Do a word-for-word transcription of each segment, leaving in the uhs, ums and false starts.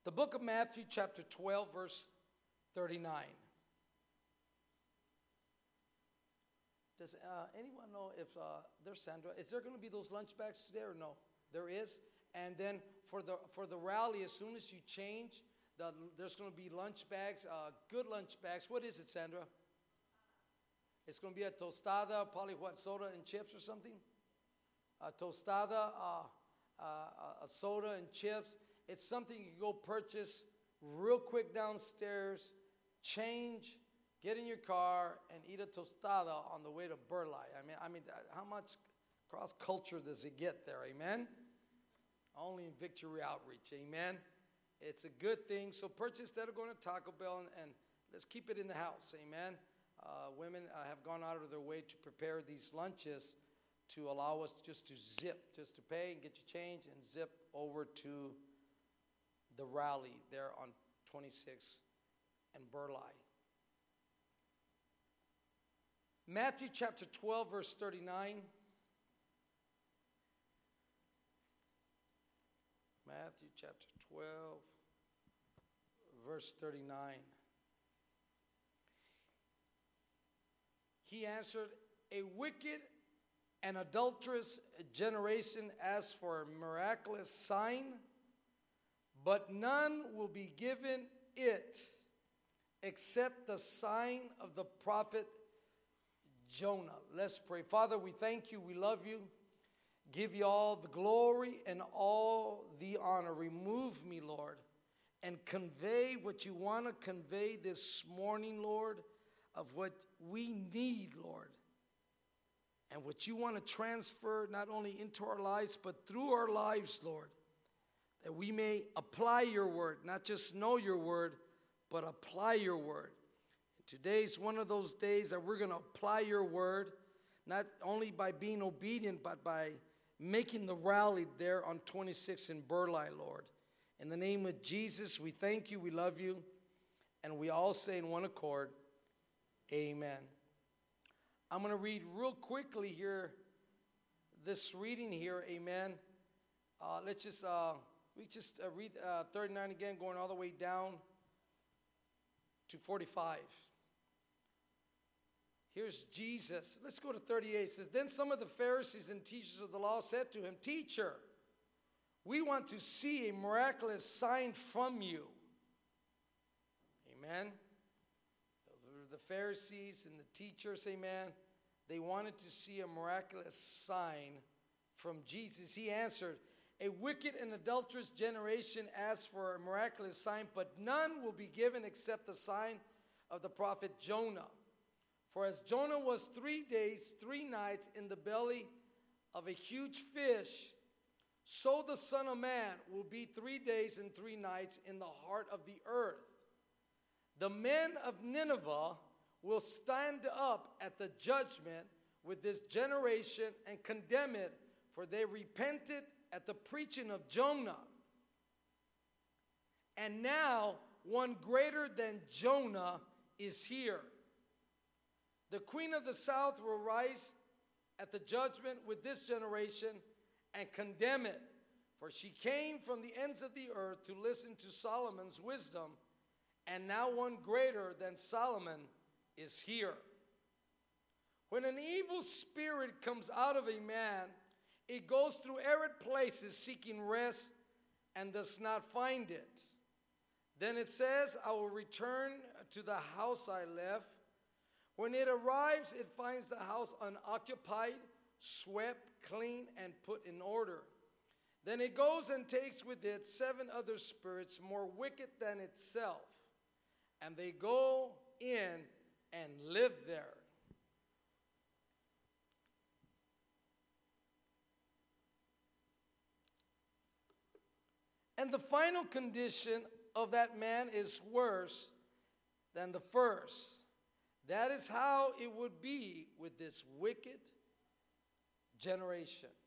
The book of Matthew, chapter twelve, verse thirty-nine. Does uh, anyone know if uh, there's Sandra? Is there going to be those lunch bags today or no? There is. And then for the for the rally, as soon as you change, the, there's going to be lunch bags, uh, good lunch bags. What is it, Sandra? It's going to be a tostada, probably what, soda and chips or something? A tostada, uh, uh, a soda and chips. It's something you can go purchase real quick downstairs, change, get in your car, and eat a tostada on the way to Burleigh. I mean, I mean, how much cross culture does it get there? Amen. Only in Victory Outreach. Amen. It's a good thing. So purchase instead of going to Taco Bell, and, and let's keep it in the house. Amen. Uh, women uh, have gone out of their way to prepare these lunches to allow us just to zip, just to pay and get your change and zip over to the rally there on twenty-sixth and Burleigh. Matthew chapter twelve, verse thirty-nine. Matthew chapter twelve, verse thirty-nine. He answered, a wicked and adulterous generation asks for a miraculous sign, but none will be given it except the sign of the prophet Jonah. Let's pray. Father, we thank you. We love you. Give you all the glory and all the honor. Remove me, Lord, and convey what you want to convey this morning, Lord, of what we need, Lord, and what you want to transfer not only into our lives, but through our lives, Lord, that we may apply your word, not just know your word, but apply your word. Today's one of those days that we're going to apply your word, not only by being obedient, but by making the rally there on twenty-sixth in Burleigh, Lord. In the name of Jesus, we thank you, we love you, and we all say in one accord, amen. I'm going to read real quickly here, this reading here, amen. Uh, let's just, uh, we just uh, read uh, thirty-nine again, going all the way down to forty-five. Here's Jesus. Let's go to thirty-eight. It says, then some of the Pharisees and teachers of the law said to him, teacher, we want to see a miraculous sign from you. Amen. The Pharisees and the teachers, amen, they wanted to see a miraculous sign from Jesus. He answered, a wicked and adulterous generation asks for a miraculous sign, but none will be given except the sign of the prophet Jonah. For as Jonah was three days, three nights in the belly of a huge fish, so the Son of Man will be three days and three nights in the heart of the earth. The men of Nineveh will stand up at the judgment with this generation and condemn it, for they repented at the preaching of Jonah. And now one greater than Jonah is here. The queen of the south will rise at the judgment with this generation and condemn it, for she came from the ends of the earth to listen to Solomon's wisdom, and now one greater than Solomon is here. When an evil spirit comes out of a man, it goes through arid places seeking rest and does not find it. Then it says, I will return to the house I left. When it arrives, it finds the house unoccupied, swept, clean, and put in order. Then it goes and takes with it seven other spirits more wicked than itself, and they go in and live there. And the final condition of that man is worse than the first. That is how it would be with this wicked generation.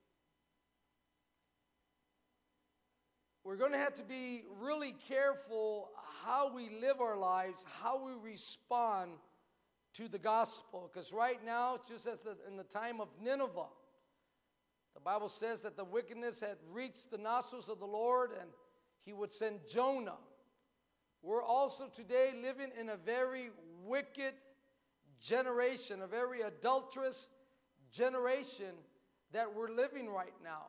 We're going to have to be really careful how we live our lives, how we respond to the gospel. Because right now, just as the, in the time of Nineveh, the Bible says that the wickedness had reached the nostrils of the Lord, and he would send Jonah. we're also today living in a very wicked generation, a very adulterous generation that we're living right now.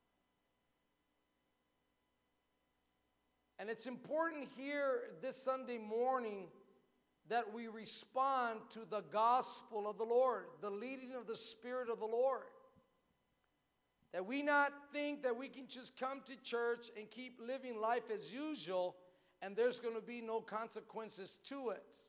And it's important here this Sunday morning that we respond to the gospel of the Lord, the leading of the Spirit of the Lord. That we not think that we can just come to church and keep living life as usual and there's going to be no consequences to it.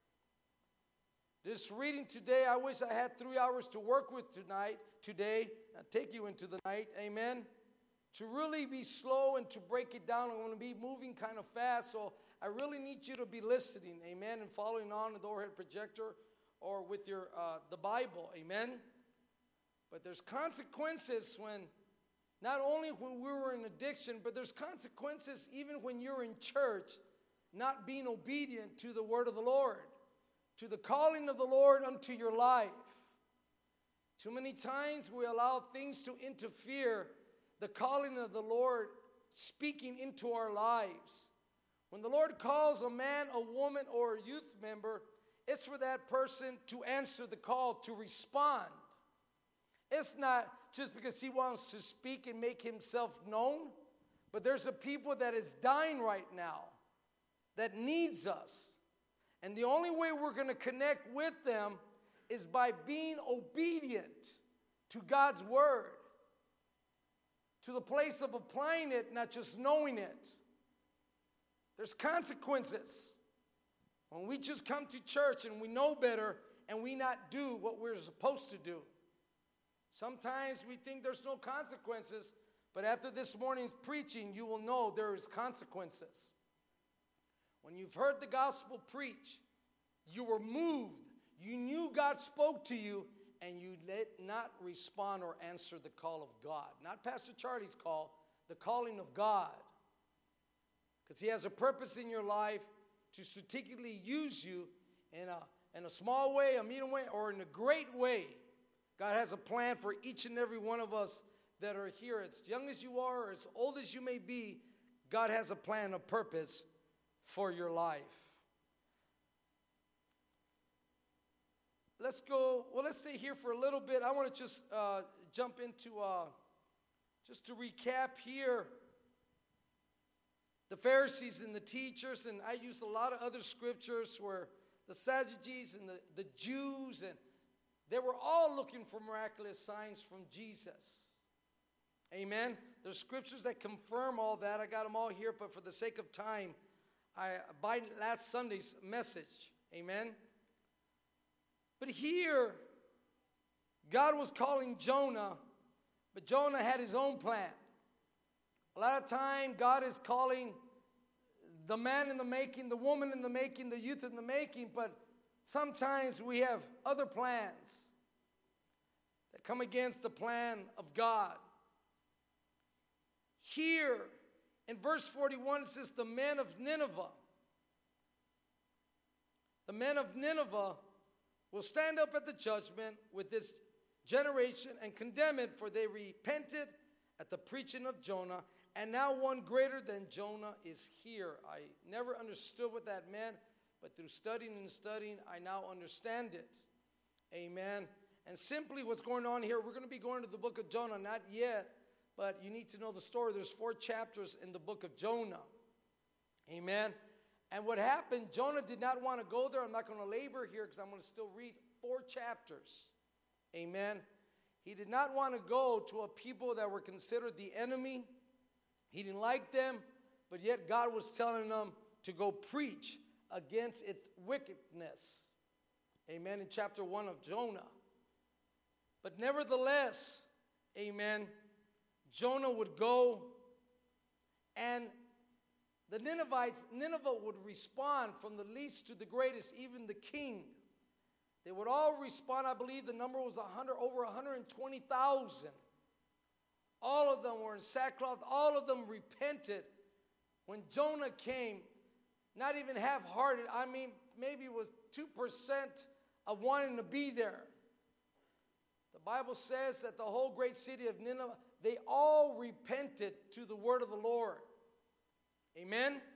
This reading today, I wish I had three hours to work with tonight, today, and take you into the night, amen? To really be slow and to break it down. I'm going to be moving kind of fast, so I really need you to be listening, amen, and following on with the overhead projector or with your uh, the Bible, amen? But there's consequences when, not only when we were in addiction, but there's consequences even when you're in church, not being obedient to the word of the Lord, to the calling of the Lord unto your life. Too many times we allow things to interfere the calling of the Lord speaking into our lives. When the Lord calls a man, a woman, or a youth member, it's for that person to answer the call, to respond. It's not just because he wants to speak and make himself known, but there's a people that is dying right now that needs us. And the only way we're going to connect with them is by being obedient to God's word, to the place of applying it, not just knowing it. There's consequences when we just come to church and we know better and we not do what we're supposed to do. Sometimes we think there's no consequences, but after this morning's preaching, you will know there is consequences. When you've heard the gospel preached, you were moved, you knew God spoke to you, and you did not respond or answer the call of God. Not Pastor Charlie's call, the calling of God. Because he has a purpose in your life to strategically use you in a, in a small way, a medium way, or in a great way. God has a plan for each and every one of us that are here. As young as you are, or as old as you may be, God has a plan, a purpose for your life. Let's go, well, let's stay here for a little bit. I want to just uh, jump into, uh, just to recap here, the Pharisees and the teachers, and I used a lot of other scriptures where the Sadducees and the, the Jews, and they were all looking for miraculous signs from Jesus. Amen. There's scriptures that confirm all that. I got them all here, but for the sake of time, I by last Sunday's message. Amen. But here, God was calling Jonah, but Jonah had his own plan. A lot of time, God is calling the man in the making, the woman in the making, the youth in the making, but sometimes we have other plans that come against the plan of God. Here, in verse forty-one, it says, the men of Nineveh. The men of Nineveh will stand up at the judgment with this generation and condemn it, for they repented at the preaching of Jonah, and now one greater than Jonah is here. I never understood what that meant, but through studying and studying, I now understand it. Amen. And simply what's going on here, we're going to be going to the book of Jonah, not yet, but you need to know the story. There's four chapters in the book of Jonah. Amen. And what happened, Jonah did not want to go there. I'm not going to labor here because I'm going to still read four chapters. Amen. He did not want to go to a people that were considered the enemy. He didn't like them, but yet God was telling them to go preach against its wickedness. Amen. In chapter one of Jonah. But nevertheless, amen, Jonah would go, and the Ninevites, Nineveh would respond from the least to the greatest, even the king. They would all respond. I believe the number was one hundred, over one hundred twenty thousand. All of them were in sackcloth. All of them repented. When Jonah came, not even half-hearted, I mean, maybe it was two percent of wanting to be there. The Bible says that the whole great city of Nineveh, they all repented to the word of the Lord. Amen?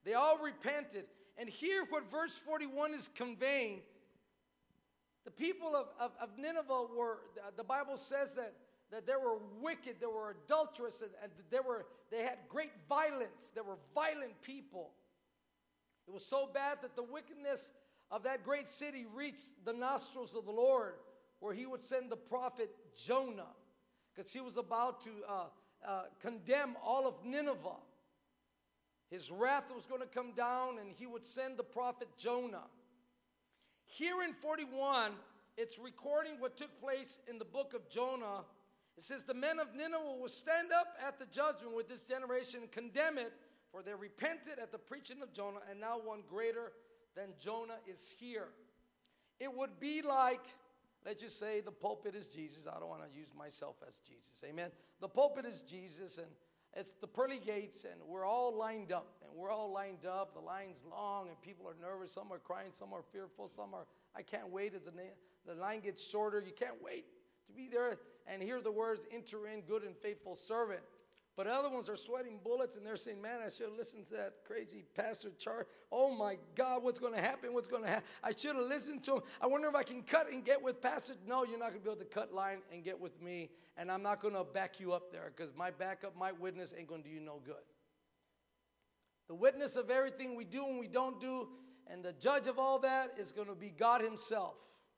They all repented. And here what verse forty-one is conveying, the people of, of, of Nineveh were, the Bible says that, that they were wicked, they were adulterous, and, and they, were, they had great violence. They were violent people. It was so bad that the wickedness of that great city reached the nostrils of the Lord, where he would send the prophet Jonah, because he was about to uh, uh, condemn all of Nineveh. His wrath was going to come down, and he would send the prophet Jonah. Here in forty-one, it's recording what took place in the book of Jonah. It says, the men of Nineveh will stand up at the judgment with this generation and condemn it, for they repented at the preaching of Jonah, and now one greater than Jonah is here. It would be like, let's just say the pulpit is Jesus. I don't want to use myself as Jesus. Amen. The pulpit is Jesus, and it's the pearly gates, and we're all lined up. And we're all lined up. The line's long, and people are nervous. Some are crying. Some are fearful. Some are, I can't wait. As the, the line gets shorter, you can't wait to be there and hear the words, enter in, good and faithful servant. But other ones are sweating bullets, and they're saying, man, I should have listened to that crazy Pastor Char. Oh, my God, what's going to happen? What's going to happen? I should have listened to him. I wonder if I can cut and get with Pastor. No, you're not going to be able to cut line and get with me, and I'm not going to back you up there, because my backup, my witness ain't going to do you no good. The witness of everything we do and we don't do, and the judge of all that is going to be God himself.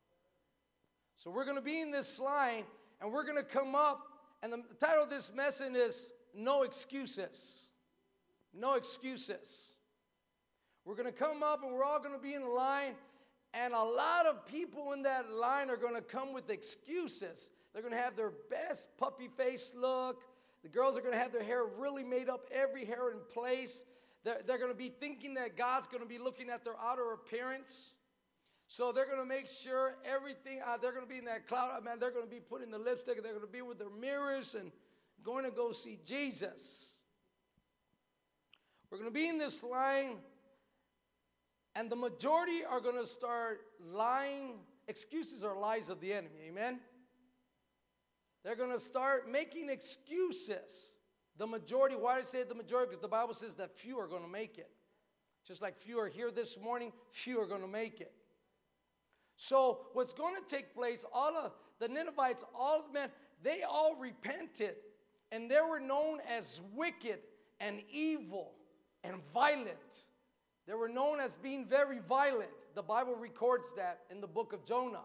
So we're going to be in this line, and we're going to come up, and the title of this message is No Excuses. No excuses. We're going to come up, and we're all going to be in a line, and a lot of people in that line are going to come with excuses. They're going to have their best puppy face look. The girls are going to have their hair really made up, every hair in place. They're, they're going to be thinking that God's going to be looking at their outer appearance. So they're going to make sure everything, uh, they're going to be in that cloud. Man, they're going to be putting the lipstick, they're going to be with their mirrors and going to go see Jesus. We're going to be in this line, and the majority are going to start lying. Excuses are lies of the enemy, amen? They're going to start making excuses. The majority, why do I say the majority? Because the Bible says that few are going to make it. Just like few are here this morning, few are going to make it. So what's going to take place, all of the Ninevites, all of the men, they all repented. And they were known as wicked and evil and violent. They were known as being very violent. The Bible records that in the book of Jonah.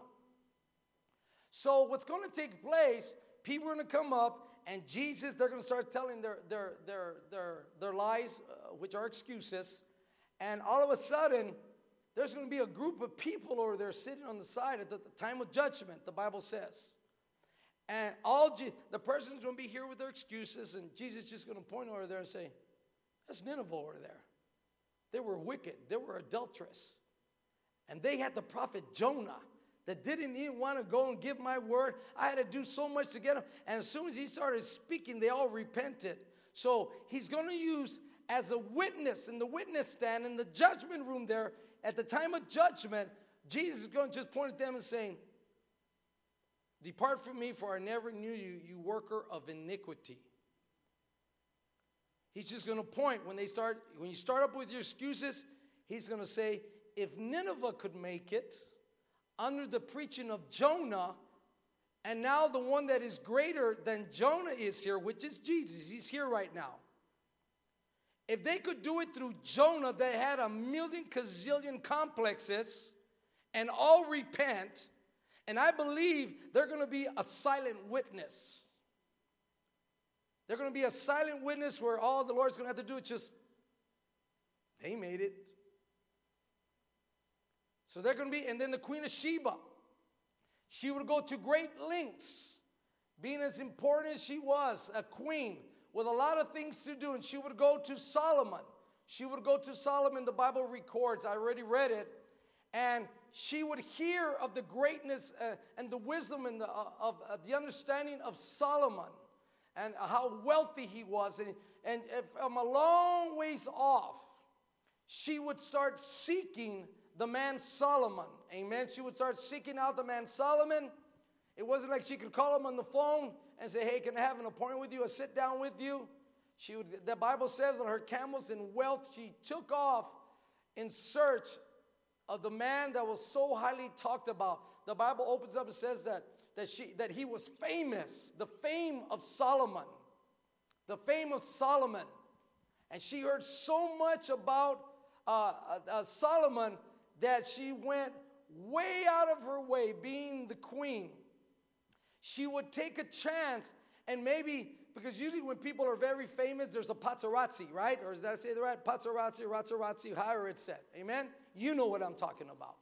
So what's going to take place, people are going to come up, and Jesus, they're going to start telling their, their, their, their, their lies, uh, which are excuses. And all of a sudden, there's going to be a group of people over there sitting on the side at the, the time of judgment, the Bible says. And all Je- the person's going to be here with their excuses, and Jesus is just going to point over there and say, that's Nineveh over there. They were wicked. They were adulterous. And they had the prophet Jonah that didn't even want to go and give my word. I had to do so much to get him. And as soon as he started speaking, they all repented. So he's going to use as a witness in the witness stand in the judgment room there, at the time of judgment, Jesus is going to just point at them and saying, depart from me, for I never knew you, you worker of iniquity. He's just going to point. When they start, when you start up with your excuses, he's going to say, if Nineveh could make it under the preaching of Jonah, and now the one that is greater than Jonah is here, which is Jesus. He's here right now. If they could do it through Jonah, they had a million gazillion complexes and all repent. And I believe they're going to be a silent witness. They're going to be a silent witness where all the Lord's going to have to do is just, they made it. So they're going to be, and then the Queen of Sheba, she would go to great lengths, being as important as she was, a queen with a lot of things to do, and she would go to Solomon. She would go to Solomon, the Bible records, I already read it, and she would hear of the greatness uh, and the wisdom and the, uh, of uh, the understanding of Solomon, and how wealthy he was, and, and from a long ways off, she would start seeking the man Solomon. Amen. She would start seeking out the man Solomon. It wasn't like she could call him on the phone and say, hey, can I have an appointment with you or sit down with you? She would, the Bible says on her camels in wealth, she took off in search of the man that was so highly talked about. The Bible opens up and says that, that, she, that he was famous, the fame of Solomon. The fame of Solomon. And she heard so much about uh, uh, Solomon that she went way out of her way, being the queen. She would take a chance and maybe, because usually when people are very famous, there's a paparazzi, right? Or is that I say the right? Paparazzi, razzarazzi, however it's said. Amen? You know what I'm talking about.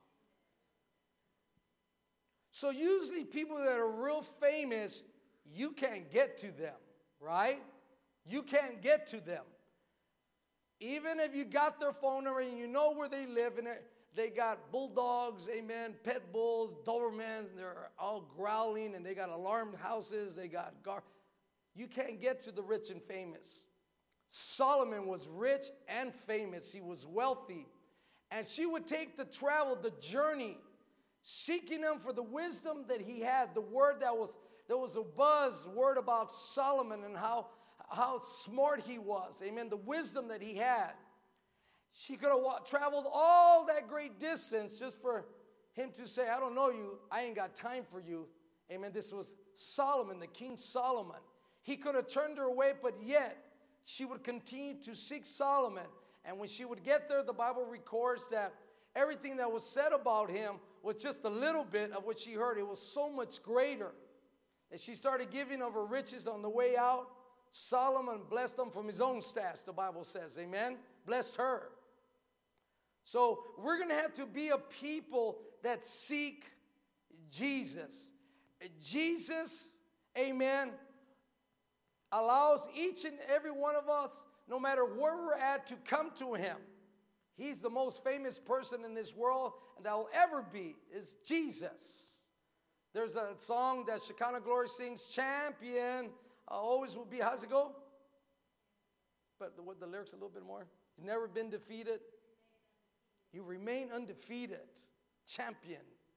So usually people that are real famous, you can't get to them, right? You can't get to them. Even if you got their phone number and you know where they live, and they got bulldogs, amen, pit bulls, Dobermans, and they're all growling, and they got alarmed houses, they got gar. You can't get to the rich and famous. Solomon was rich and famous. He was wealthy. And she would take the travel, the journey, seeking him for the wisdom that he had, the word that was, there was a buzz word about Solomon and how how smart he was, amen, the wisdom that he had. She could have wa- traveled all that great distance just for him to say, I don't know you, I ain't got time for you, amen. This was Solomon, the King Solomon. He could have turned her away, but yet she would continue to seek Solomon. And when she would get there, the Bible records that everything that was said about him was just a little bit of what she heard. It was so much greater that she started giving of her riches on the way out. Solomon blessed them from his own stash, the Bible says, amen? Blessed her. So we're going to have to be a people that seek Jesus. Jesus, amen, allows each and every one of us, no matter where we're at, to come to him. He's the most famous person in this world, and that will ever be, is Jesus. There's a song that Shekinah Glory sings, Champion. Uh, always will be, how's it go? But the, what, the lyrics a little bit more. He's never been defeated. You remain undefeated. Champion.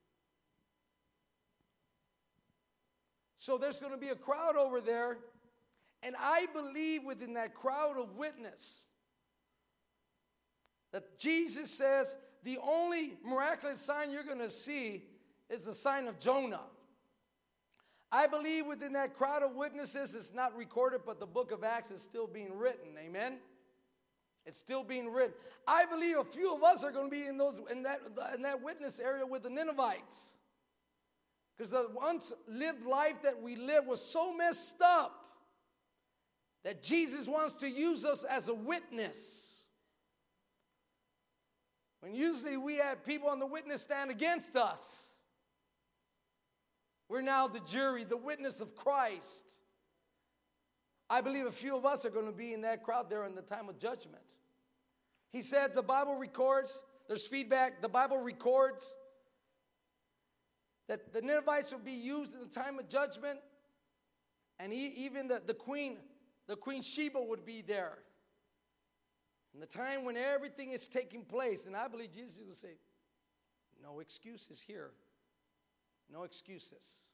So there's going to be a crowd over there. And I believe within that crowd of witness that Jesus says the only miraculous sign you're going to see is the sign of Jonah. I believe within that crowd of witnesses, it's not recorded, but the book of Acts is still being written. Amen? It's still being written. I believe a few of us are going to be in those in that, in that witness area with the Ninevites. Because the once lived life that we lived was so messed up that Jesus wants to use us as a witness. When usually we had people on the witness stand against us. We're now the jury, the witness of Christ. I believe a few of us are going to be in that crowd there in the time of judgment. He said the Bible records, there's feedback, the Bible records that the Ninevites will be used in the time of judgment. And he, even the, the queen, the Queen Sheba would be there. In the time when everything is taking place. And I believe Jesus will say, no excuses here. No excuses.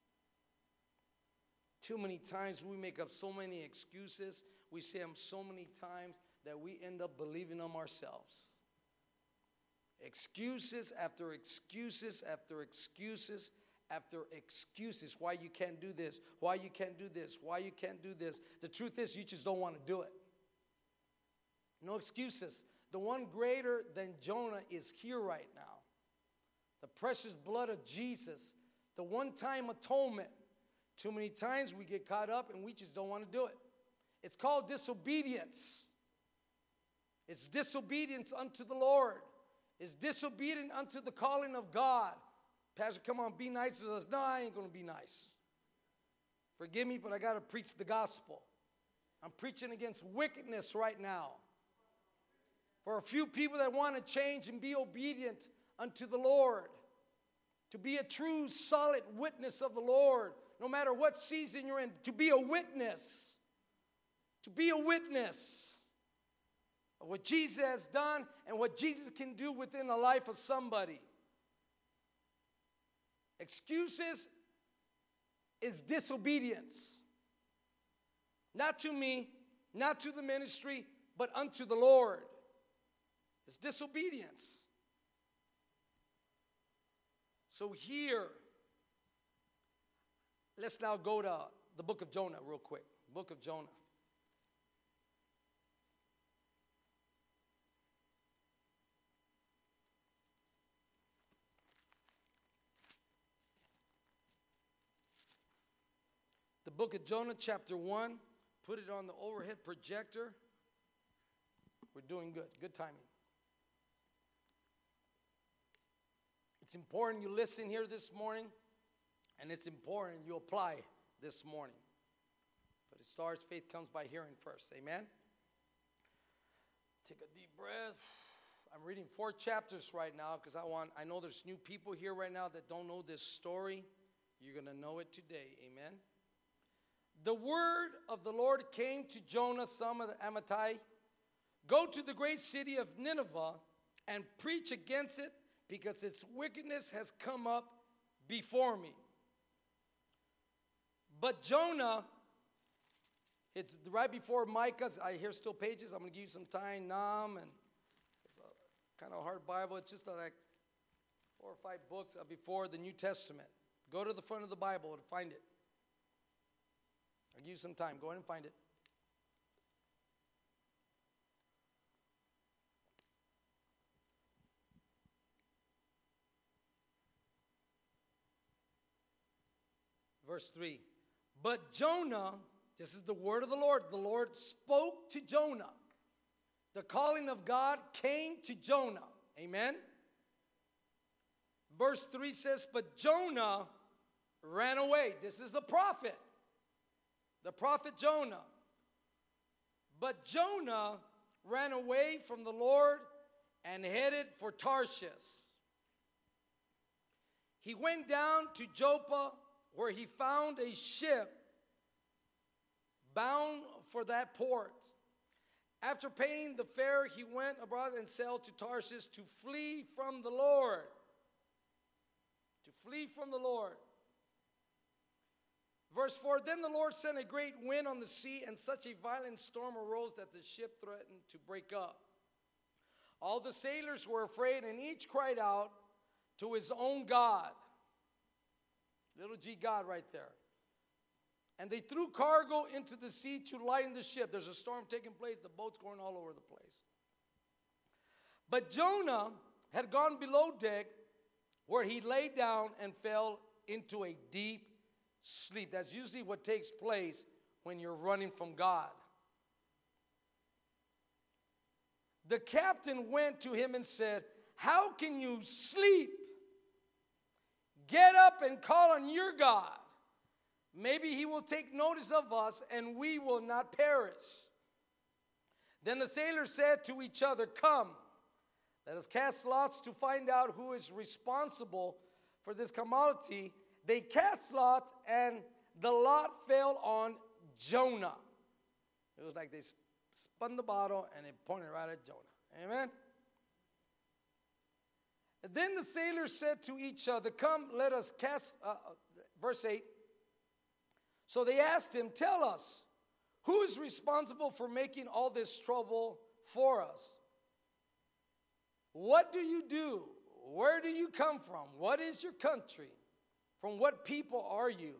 Too many times we make up so many excuses. We say them so many times that we end up believing them ourselves. Excuses after excuses after excuses after excuses. Why you can't do this. Why you can't do this. Why you can't do this. The truth is you just don't want to do it. No excuses. The one greater than Jonah is here right now. The precious blood of Jesus, the one-time atonement. Too many times we get caught up and we just don't want to do it. It's called disobedience. It's disobedience unto the Lord. It's disobedient unto the calling of God. Pastor, come on, be nice with us. No, I ain't going to be nice. Forgive me, but I got to preach the gospel. I'm preaching against wickedness right now. For a few people that want to change and be obedient unto the Lord, to be a true, solid witness of the Lord, no matter what season you're in, to be a witness, to be a witness of what Jesus has done and what Jesus can do within the life of somebody. Excuses is disobedience. Not to me, not to the ministry, but unto the Lord. It's disobedience. So here, let's now go to the book of Jonah real quick. Book of Jonah. The book of Jonah, chapter one. Put it on the overhead projector. We're doing good. Good timing. It's important you listen here this morning, and it's important you apply this morning. But it starts, faith comes by hearing first. Amen? Take a deep breath. I'm reading four chapters right now because I want, I know there's new people here right now that don't know this story. You're going to know it today. Amen? The word of the Lord came to Jonah, son of Amittai. Go to the great city of Nineveh and preach against it, because its wickedness has come up before me. But Jonah, it's right before Micah. I hear still pages. I'm going to give you some time. Nam, and it's a kind of hard Bible. It's just like four or five books before the New Testament. Go to the front of the Bible and find it. I'll give you some time. Go ahead and find it. Verse three. But Jonah, this is the word of the Lord. The Lord spoke to Jonah. The calling of God came to Jonah. Amen. Verse three says, but Jonah ran away. This is the prophet. The prophet Jonah. But Jonah ran away from the Lord and headed for Tarshish. He went down to Joppa, where he found a ship bound for that port. After paying the fare, he went abroad and sailed to Tarshish to flee from the Lord. To flee from the Lord. Verse four, then the Lord sent a great wind on the sea, and such a violent storm arose that the ship threatened to break up. All the sailors were afraid, and each cried out to his own God. Little g God right there. And they threw cargo into the sea to lighten the ship. There's a storm taking place. The boat's going all over the place. But Jonah had gone below deck, where he lay down and fell into a deep sleep. That's usually what takes place when you're running from God. The captain went to him and said, how can you sleep? Get up and call on your God. Maybe he will take notice of us and we will not perish. Then the sailors said to each other, come, let us cast lots to find out who is responsible for this calamity. They cast lots, and the lot fell on Jonah. It was like they spun the bottle and it pointed right at Jonah. Amen? And then the sailors said to each other, come, let us cast, uh, verse eight. So they asked him, tell us, who is responsible for making all this trouble for us? What do you do? Where do you come from? What is your country? From what people are you?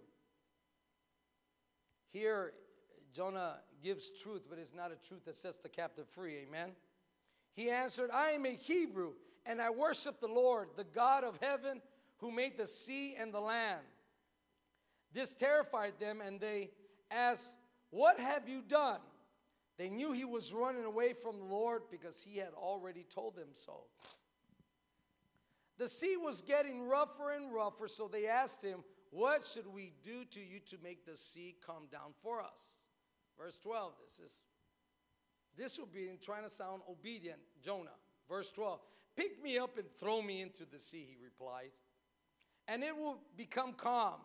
Here, Jonah gives truth, but it's not a truth that sets the captive free. Amen? He answered, I am a Hebrew, and I worship the Lord, the God of heaven, who made the sea and the land. This terrified them, and they asked, what have you done? They knew he was running away from the Lord because he had already told them so. The sea was getting rougher and rougher, so they asked him, what should we do to you to make the sea calm down for us? Verse twelve, this is, this would be trying to sound obedient, Jonah. Verse twelve, pick me up and throw me into the sea, he replied, and it will become calm.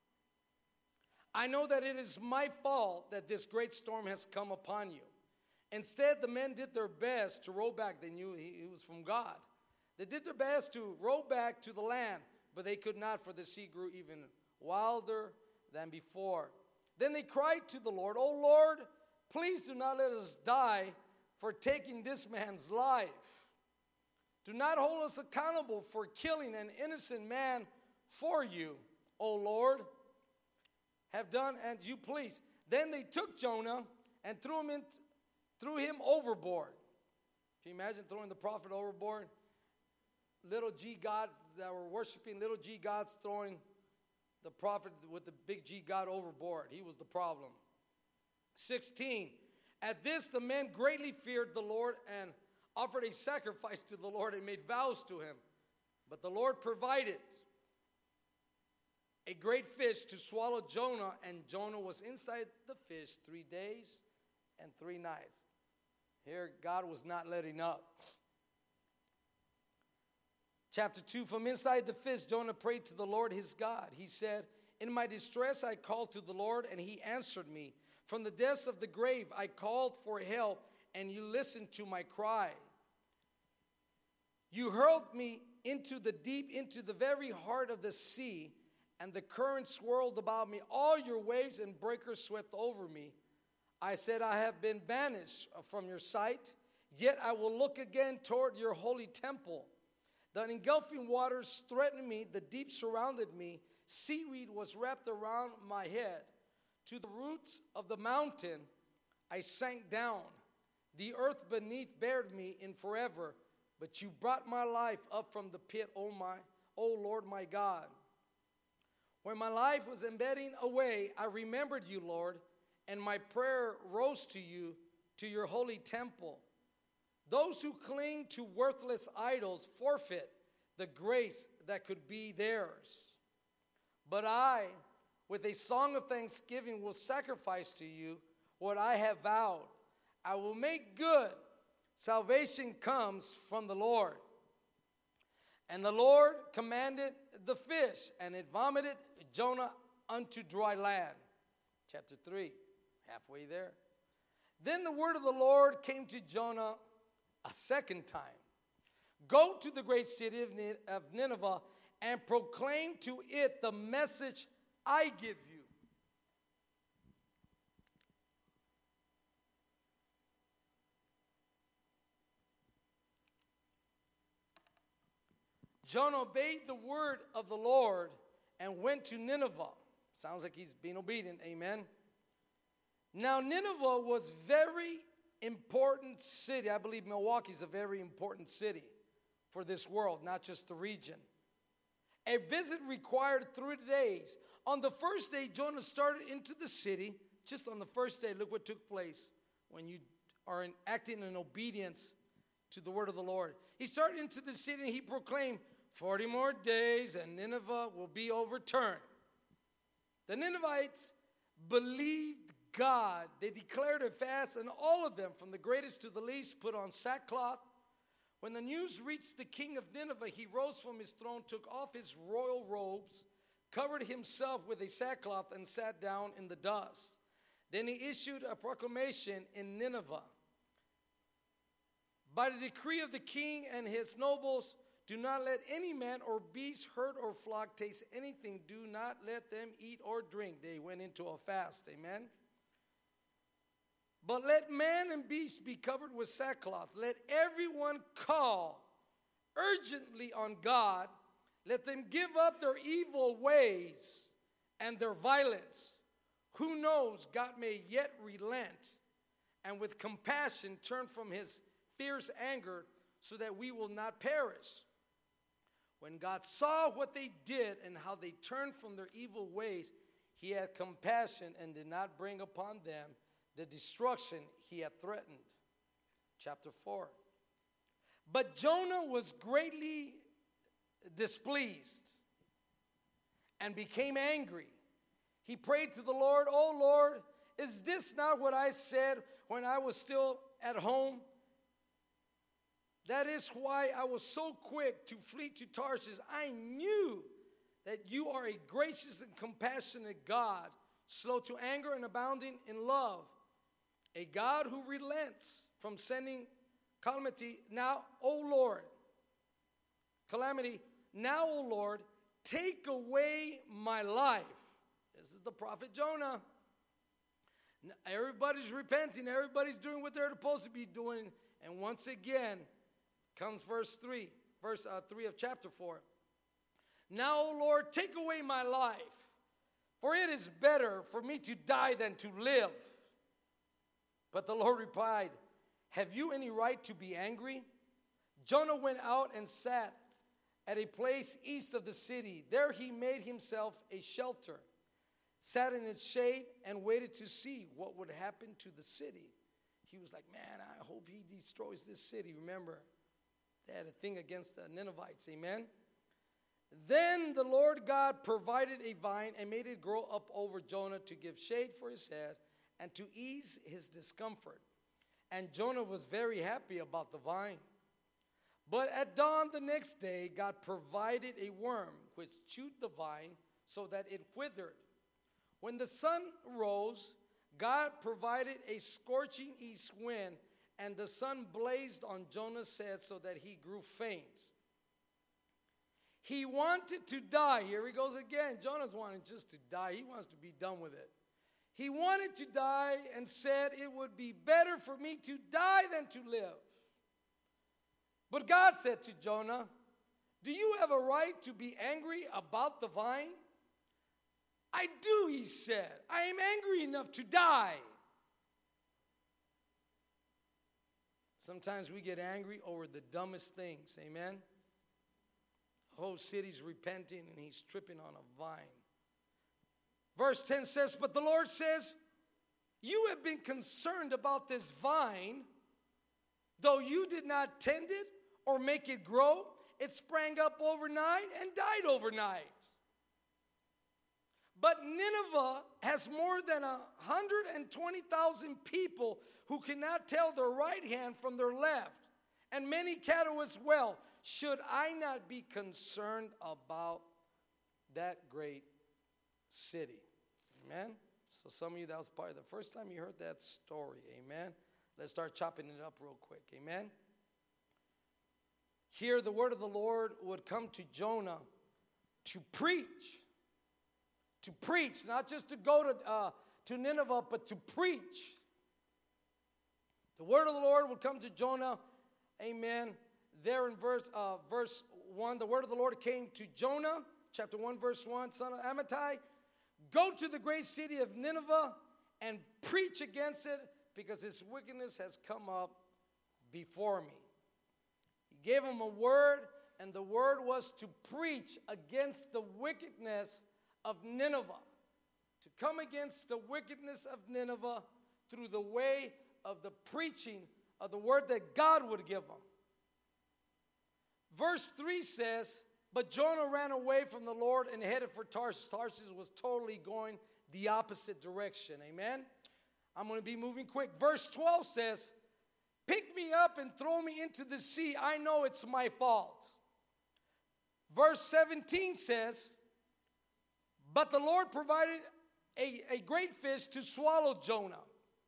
I know that it is my fault that this great storm has come upon you. Instead, the men did their best to row back. They knew he, he was from God. They did their best to row back to the land, but they could not, for the sea grew even wilder than before. Then they cried to the Lord, O Lord, please do not let us die for taking this man's life. Do not hold us accountable for killing an innocent man for you, O Lord. Have done as you please. Then they took Jonah and threw him, in, threw him overboard. Can you imagine throwing the prophet overboard? Little g gods that were worshiping little g gods throwing the prophet with the big G God overboard. He was the problem. sixteen. At this the men greatly feared the Lord and offered a sacrifice to the Lord and made vows to him. But the Lord provided a great fish to swallow Jonah, and Jonah was inside the fish three days and three nights. Here God was not letting up. Chapter two, from inside the fish, Jonah prayed to the Lord his God. He said, in my distress I called to the Lord, and he answered me. From the depths of the grave I called for help, and you listened to my cry. You hurled me into the deep, into the very heart of the sea, and the current swirled about me. All your waves and breakers swept over me. I said, I have been banished from your sight, yet I will look again toward your holy temple. The engulfing waters threatened me, the deep surrounded me, seaweed was wrapped around my head. To the roots of the mountain I sank down. The earth beneath buried me in forever, but you brought my life up from the pit, O my, O Lord my God. When my life was embedding away, I remembered you, Lord, and my prayer rose to you, to your holy temple. Those who cling to worthless idols forfeit the grace that could be theirs. But I, with a song of thanksgiving, will sacrifice to you what I have vowed. I will make good. Salvation comes from the Lord. And the Lord commanded the fish, and it vomited Jonah unto dry land. Chapter three, halfway there. Then the word of the Lord came to Jonah a second time. Go to the great city of Nineveh and proclaim to it the message I give you. Jonah obeyed the word of the Lord and went to Nineveh. Sounds like he's being obedient, amen. Now Nineveh was very important city. I believe Milwaukee is a very important city for this world, not just the region. A visit required three days. On the first day, Jonah started into the city. Just on the first day, look what took place when you are in, acting in obedience to the word of the Lord. He started into the city and he proclaimed, forty more days and Nineveh will be overturned. The Ninevites believed God. They declared a fast, and all of them, from the greatest to the least, put on sackcloth. When the news reached the king of Nineveh, he rose from his throne, took off his royal robes, covered himself with a sackcloth, and sat down in the dust. Then he issued a proclamation in Nineveh. By the decree of the king and his nobles, do not let any man or beast, herd or flock taste anything. Do not let them eat or drink. They went into a fast, amen. But let man and beast be covered with sackcloth. Let everyone call urgently on God. Let them give up their evil ways and their violence. Who knows, God may yet relent and with compassion turn from his fierce anger so that we will not perish. When God saw what they did and how they turned from their evil ways, he had compassion and did not bring upon them the destruction he had threatened. Chapter four. But Jonah was greatly displeased and became angry. He prayed to the Lord, "O Lord, is this not what I said when I was still at home? That is why I was so quick to flee to Tarshish. I knew that you are a gracious and compassionate God, slow to anger and abounding in love, a God who relents from sending calamity. Now, O Lord, calamity, now, O Lord, take away my life." This is the prophet Jonah. Everybody's repenting. Everybody's doing what they're supposed to be doing. And once again, comes verse three. Verse uh, three of chapter four. Now, O Lord, take away my life, for it is better for me to die than to live. But the Lord replied, have you any right to be angry? Jonah went out and sat at a place east of the city. There he made himself a shelter, sat in its shade, and waited to see what would happen to the city. He was like, man, I hope he destroys this city. Remember, they had a thing against the Ninevites, amen? Then the Lord God provided a vine and made it grow up over Jonah to give shade for his head and to ease his discomfort. And Jonah was very happy about the vine. But at dawn the next day, God provided a worm which chewed the vine so that it withered. When the sun rose, God provided a scorching east wind, and the sun blazed on Jonah's head so that he grew faint. He wanted to die. Here he goes again. Jonah's wanting just to die. He wants to be done with it. He wanted to die and said, it would be better for me to die than to live. But God said to Jonah, do you have a right to be angry about the vine? I do, he said. I am angry enough to die. Sometimes we get angry over the dumbest things, amen? The whole city's repenting and he's tripping on a vine. Verse ten says, but the Lord says, you have been concerned about this vine, though you did not tend it or make it grow. It sprang up overnight and died overnight. But Nineveh has more than one hundred twenty thousand people who cannot tell their right hand from their left, and many cattle as well. Should I not be concerned about that great city? Amen? So some of you, that was probably the first time you heard that story. Amen? Let's start chopping it up real quick. Amen? Here the word of the Lord would come to Jonah to preach. To preach, not just to go to, uh, to Nineveh, but to preach. The word of the Lord would come to Jonah, amen. There in verse uh, verse one, the word of the Lord came to Jonah, chapter one, verse one, son of Amittai. Go to the great city of Nineveh and preach against it, because its wickedness has come up before me. He gave him a word, and the word was to preach against the wickedness of Nineveh, to come against the wickedness of Nineveh through the way of the preaching of the word that God would give them. Verse three says, but Jonah ran away from the Lord and headed for Tarshish. Tarshish was totally going the opposite direction. Amen? I'm going to be moving quick. Verse twelve says, pick me up and throw me into the sea. I know it's my fault. Verse seventeen says, but the Lord provided a, a great fish to swallow Jonah.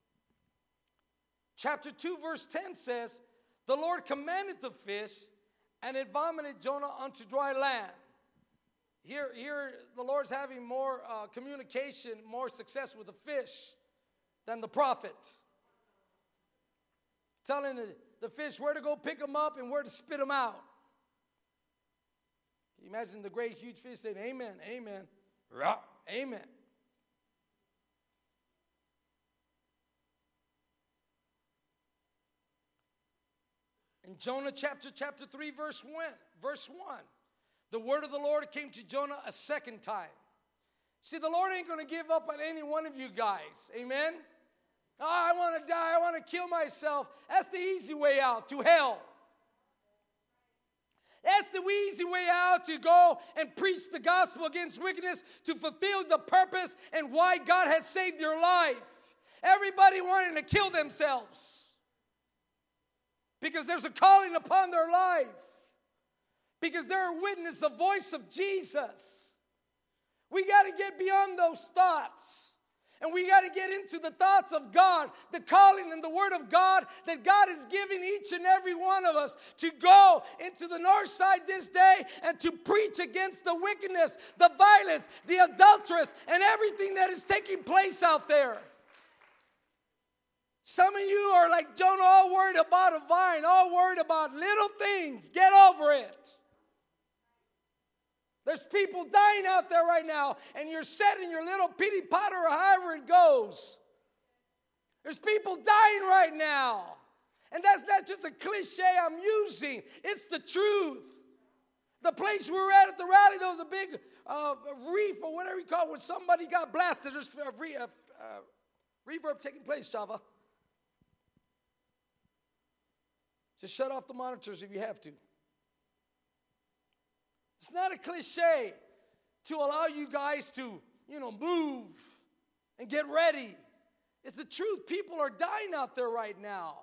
Chapter two, verse ten says, the Lord commanded the fish, and it vomited Jonah onto dry land. Here, here the Lord's having more uh, communication, more success with the fish than the prophet. Telling the, the fish where to go pick them up and where to spit them out. Can you imagine the great huge fish saying, amen, amen, rah, amen. In Jonah chapter chapter three, verse one, verse one, the word of the Lord came to Jonah a second time. See, the Lord ain't going to give up on any one of you guys. Amen? Oh, I want to die. I want to kill myself. That's the easy way out to hell. That's the easy way out, to go and preach the gospel against wickedness, to fulfill the purpose and why God has saved your life. Everybody wanting to kill themselves because there's a calling upon their life, because they're a witness, a voice of Jesus. We got to get beyond those thoughts, and we got to get into the thoughts of God, the calling and the word of God that God is giving each and every one of us to go into the north side this day and to preach against the wickedness, the violence, the adulteress, and everything that is taking place out there. Some of you are like Jonah, all worried about a vine, all worried about little things. Get over it. There's people dying out there right now, and you're set in your little pity pot or however it goes. There's people dying right now. And that's not just a cliche I'm using. It's the truth. The place we were at at the rally, there was a big uh, reef or whatever you call it when somebody got blasted. There's a re, uh, uh, reverb taking place, Shava. Just shut off the monitors if you have to. It's not a cliche to allow you guys to, you know, move and get ready. It's the truth. People are dying out there right now.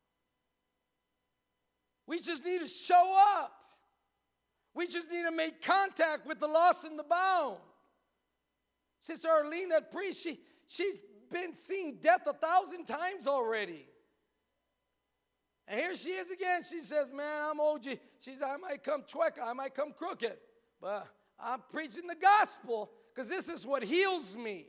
We just need to show up. We just need to make contact with the lost and the bound. Sister Arlene, that priest, she, she's been seeing death a thousand times already. And here she is again. She says, man, I'm O G. She says, I might come chueca, I might come crooked, but I'm preaching the gospel because this is what heals me.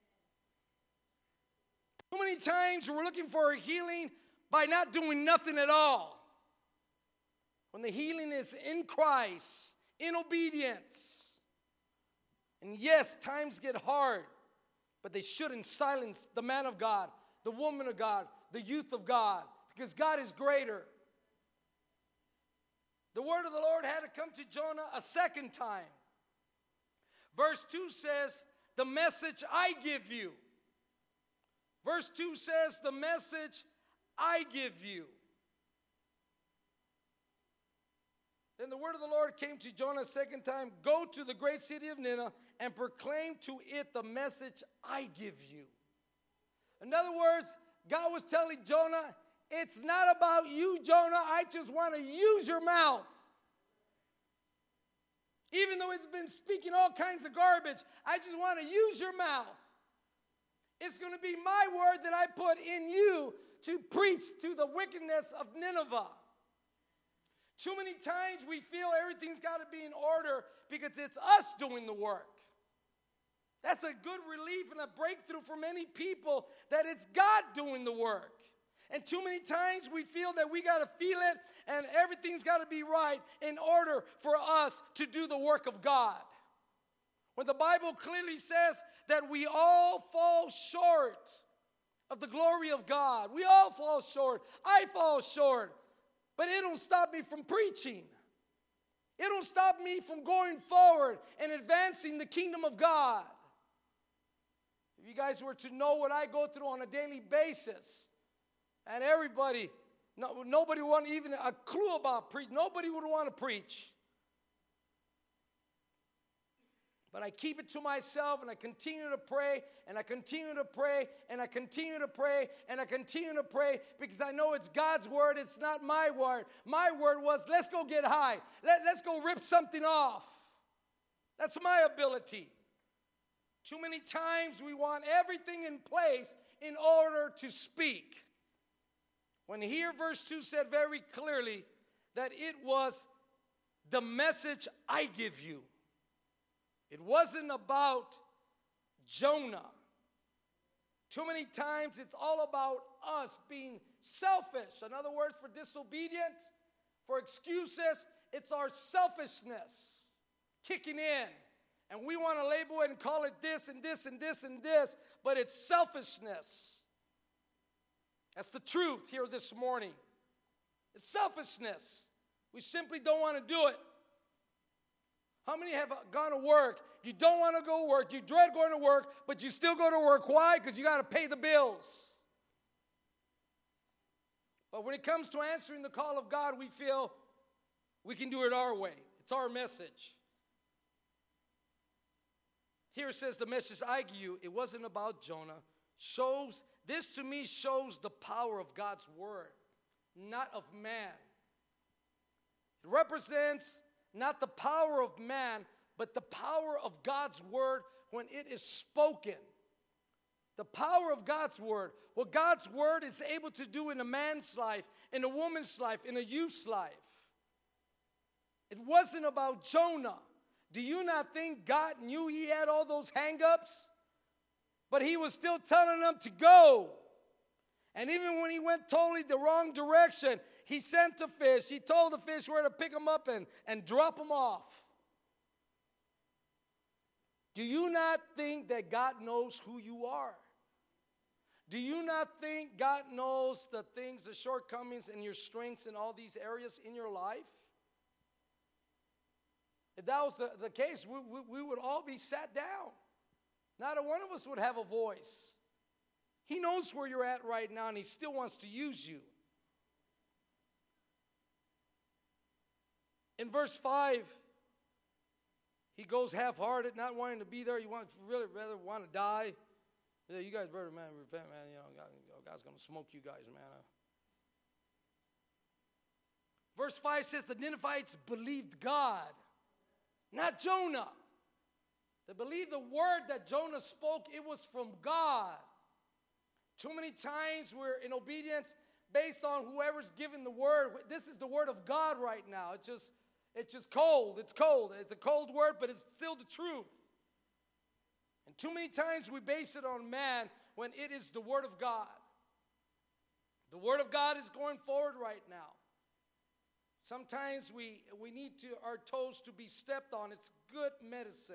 Too many times we're looking for a healing by not doing nothing at all. When the healing is in Christ, in obedience. And yes, times get hard, but they shouldn't silence the man of God, the woman of God, the youth of God, because God is greater. The word of the Lord had to come to Jonah a second time. Verse two says, the message I give you. Verse two says, the message I give you. Then the word of the Lord came to Jonah a second time. Go to the great city of Nineveh and proclaim to it the message I give you. In other words, God was telling Jonah, it's not about you, Jonah. I just want to use your mouth. Even though it's been speaking all kinds of garbage, I just want to use your mouth. It's going to be my word that I put in you to preach to the wickedness of Nineveh. Too many times we feel everything's got to be in order because it's us doing the work. That's a good relief and a breakthrough for many people that it's God doing the work. And too many times we feel that we got to feel it and everything's got to be right in order for us to do the work of God. When the Bible clearly says that we all fall short of the glory of God. We all fall short. I fall short. But it don't stop me from preaching. It don't stop me from going forward and advancing the kingdom of God. If you guys were to know what I go through on a daily basis, and everybody, no, nobody would want even a clue about preach. Nobody would want to preach. But I keep it to myself, and I continue to pray, and I continue to pray, and I continue to pray, and I continue to pray, because I know it's God's word, it's not my word. My word was, let's go get high. Let, let's go rip something off. That's my ability. Too many times we want everything in place in order to speak. When here verse two said very clearly that it was the message I give you. It wasn't about Jonah. Too many times it's all about us being selfish. In other words, for disobedience, for excuses, it's our selfishness kicking in. And we want to label it and call it this and this and this and this, but it's selfishness. That's the truth here this morning. It's selfishness. We simply don't want to do it. How many have gone to work? You don't want to go to work. You dread going to work, but you still go to work. Why? Because you got to pay the bills. But when it comes to answering the call of God, we feel we can do it our way. It's our message. Here it says the message I give you, it wasn't about Jonah. Shows, this to me shows the power of God's word, not of man. It represents not the power of man, but the power of God's word when it is spoken. The power of God's word. What God's word is able to do in a man's life, in a woman's life, in a youth's life. It wasn't about Jonah. Do you not think God knew he had all those hang-ups? But he was still telling them to go. And even when he went totally the wrong direction, he sent a fish. He told the fish where to pick him up and, and drop him off. Do you not think that God knows who you are? Do you not think God knows the things, the shortcomings and your strengths in all these areas in your life? If that was the, the case, we, we, we would all be sat down. Not a one of us would have a voice. He knows where you're at right now, and he still wants to use you. In verse five, he goes half-hearted, not wanting to be there. He wants really rather want to die. Yeah, you guys better, man, repent, man. You know, God, God's going to smoke you guys, man. Verse five says the Ninevites believed God, not Jonah. They believed the word that Jonah spoke. It was from God. Too many times we're in obedience based on whoever's giving the word. This is the word of God right now. It's just, it's just cold. It's cold. It's a cold word, but it's still the truth. And too many times we base it on man when it is the word of God. The word of God is going forward right now. Sometimes we, we need to, our toes to be stepped on. It's good medicine.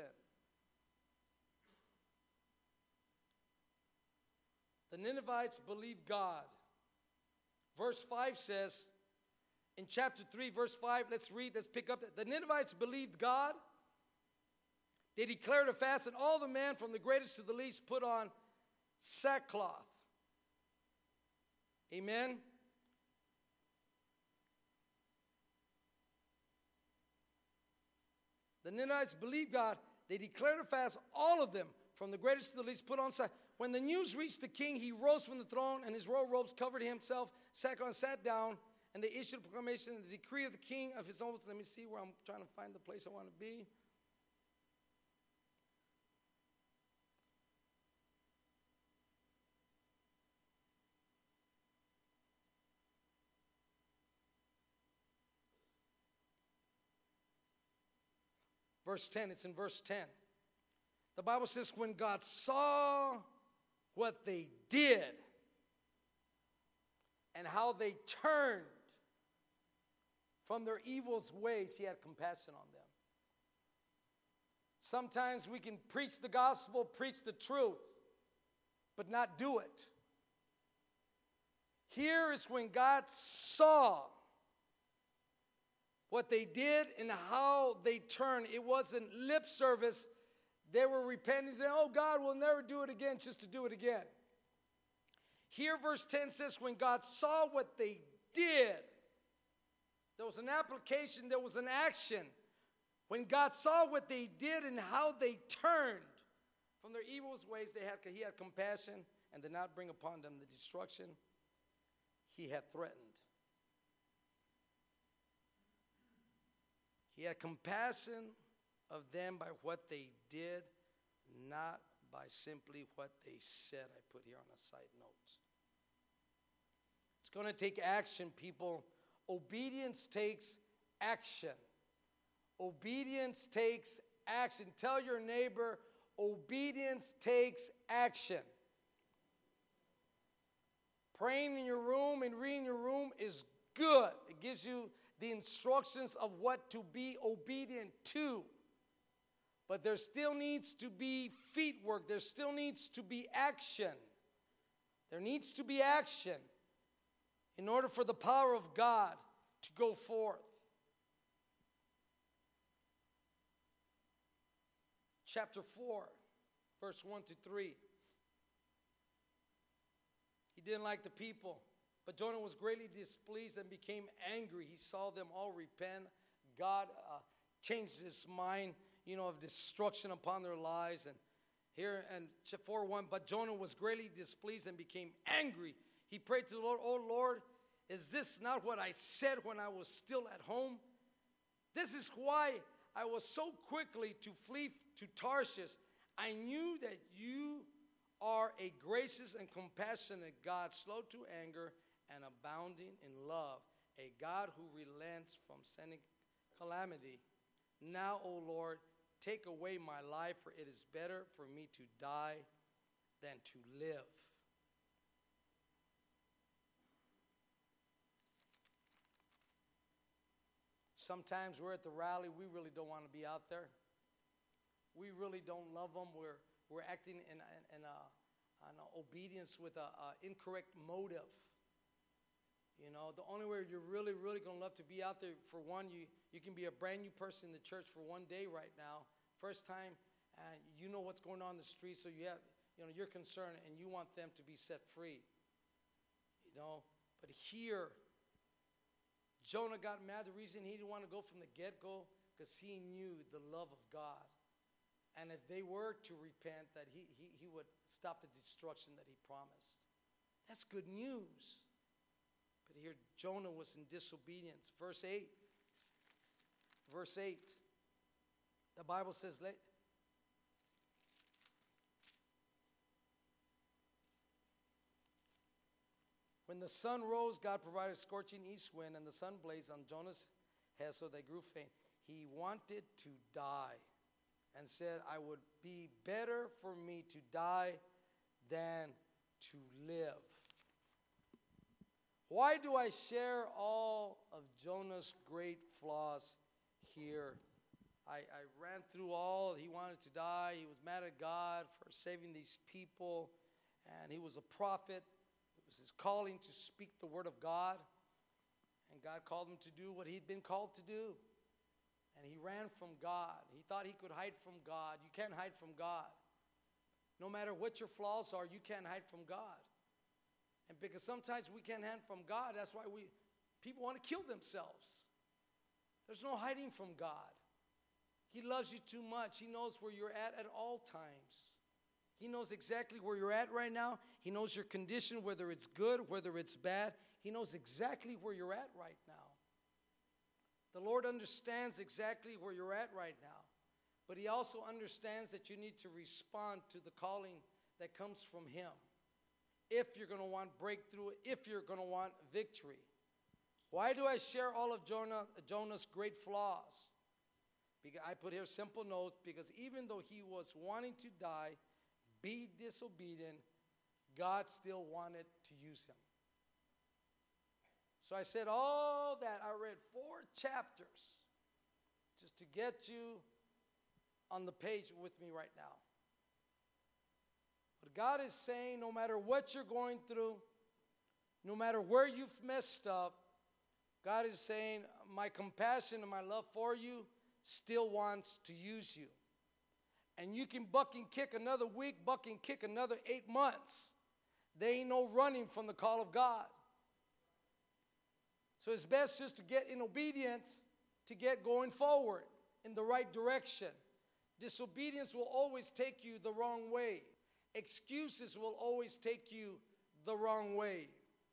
The Ninevites believed God. Verse five says, in chapter three, verse five, let's read, let's pick up. The Ninevites believed God. They declared a fast, and all the men from the greatest to the least put on sackcloth. Amen. The Ninevites believed God. They declared a fast, all of them, from the greatest to the least, put on sackcloth. When the news reached the king, he rose from the throne, and his royal robes covered himself, sackcloth, sat down, and they issued a proclamation, the decree of the king of his nobles. Let me see where I'm trying to find the place I want to be. Verse ten, it's in verse ten. The Bible says, when God saw what they did and how they turned from their evil ways, he had compassion on them. Sometimes we can preach the gospel, preach the truth, but not do it. Here is when God saw what they did and how they turned. It wasn't lip service. They were repenting, saying, oh, God will never do it again, just to do it again. Here, verse ten says, when God saw what they did, there was an application, there was an action. When God saw what they did and how they turned from their evil ways, they had, he had compassion and did not bring upon them the destruction he had threatened. He had compassion of them by what they did, not by simply what they said. I put here on a side note. It's going to take action, people. Obedience takes action. Obedience takes action. Tell your neighbor, obedience takes action. Praying in your room and reading your room is good. It gives you the instructions of what to be obedient to. But there still needs to be feet work. There still needs to be action. There needs to be action in order for the power of God to go forth. Chapter four, verse one to three. He didn't like the people, but Jonah was greatly displeased and became angry. He saw them all repent. God uh, changed his mind, you know, of destruction upon their lives. And here in four one, but Jonah was greatly displeased and became angry. He prayed to the Lord, oh Lord, is this not what I said when I was still at home? This is why I was so quickly to flee to Tarshish. I knew that you are a gracious and compassionate God, slow to anger and abounding in love, a God who relents from sending calamity. Now, O Lord, take away my life, for it is better for me to die than to live. Sometimes we're at the rally, we really don't want to be out there. We really don't love them. We're, we're acting in, in, in a, an obedience with an incorrect motive. You know, the only way you're really, really going to love to be out there, for one, you, you can be a brand new person in the church for one day right now. First time, and you know what's going on in the street, so you have, you know, you're concerned and you want them to be set free. You know, but here, Jonah got mad. The reason he didn't want to go from the get-go, because he knew the love of God. And if they were to repent, that he, he, he would stop the destruction that he promised. That's good news. But here, Jonah was in disobedience. Verse eight. Verse eight. The Bible says, let, when the sun rose, God provided a scorching east wind, and the sun blazed on Jonah's head, so they grew faint. He wanted to die and said, I would be better for me to die than to live. Why do I share all of Jonah's great flaws here? I, I ran through all. He wanted to die. He was mad at God for saving these people. And he was a prophet. It was his calling to speak the word of God. And God called him to do what he'd been called to do. And he ran from God. He thought he could hide from God. You can't hide from God. No matter what your flaws are, you can't hide from God. And because sometimes we can't hide from God, that's why we people want to kill themselves. There's no hiding from God. He loves you too much. He knows where you're at at all times. He knows exactly where you're at right now. He knows your condition, whether it's good, whether it's bad. He knows exactly where you're at right now. The Lord understands exactly where you're at right now. But he also understands that you need to respond to the calling that comes from him. If you're going to want breakthrough, if you're going to want victory. Why do I share all of Jonah, Jonah's great flaws? Because I put here simple notes, because even though he was wanting to die, be disobedient, God still wanted to use him. So I said all that. I read four chapters just to get you on the page with me right now. But God is saying, no matter what you're going through, no matter where you've messed up, God is saying, my compassion and my love for you still wants to use you. And you can buck and kick another week, buck and kick another eight months. There ain't no running from the call of God. So it's best just to get in obedience to get going forward in the right direction. Disobedience will always take you the wrong way. Excuses will always take you the wrong way.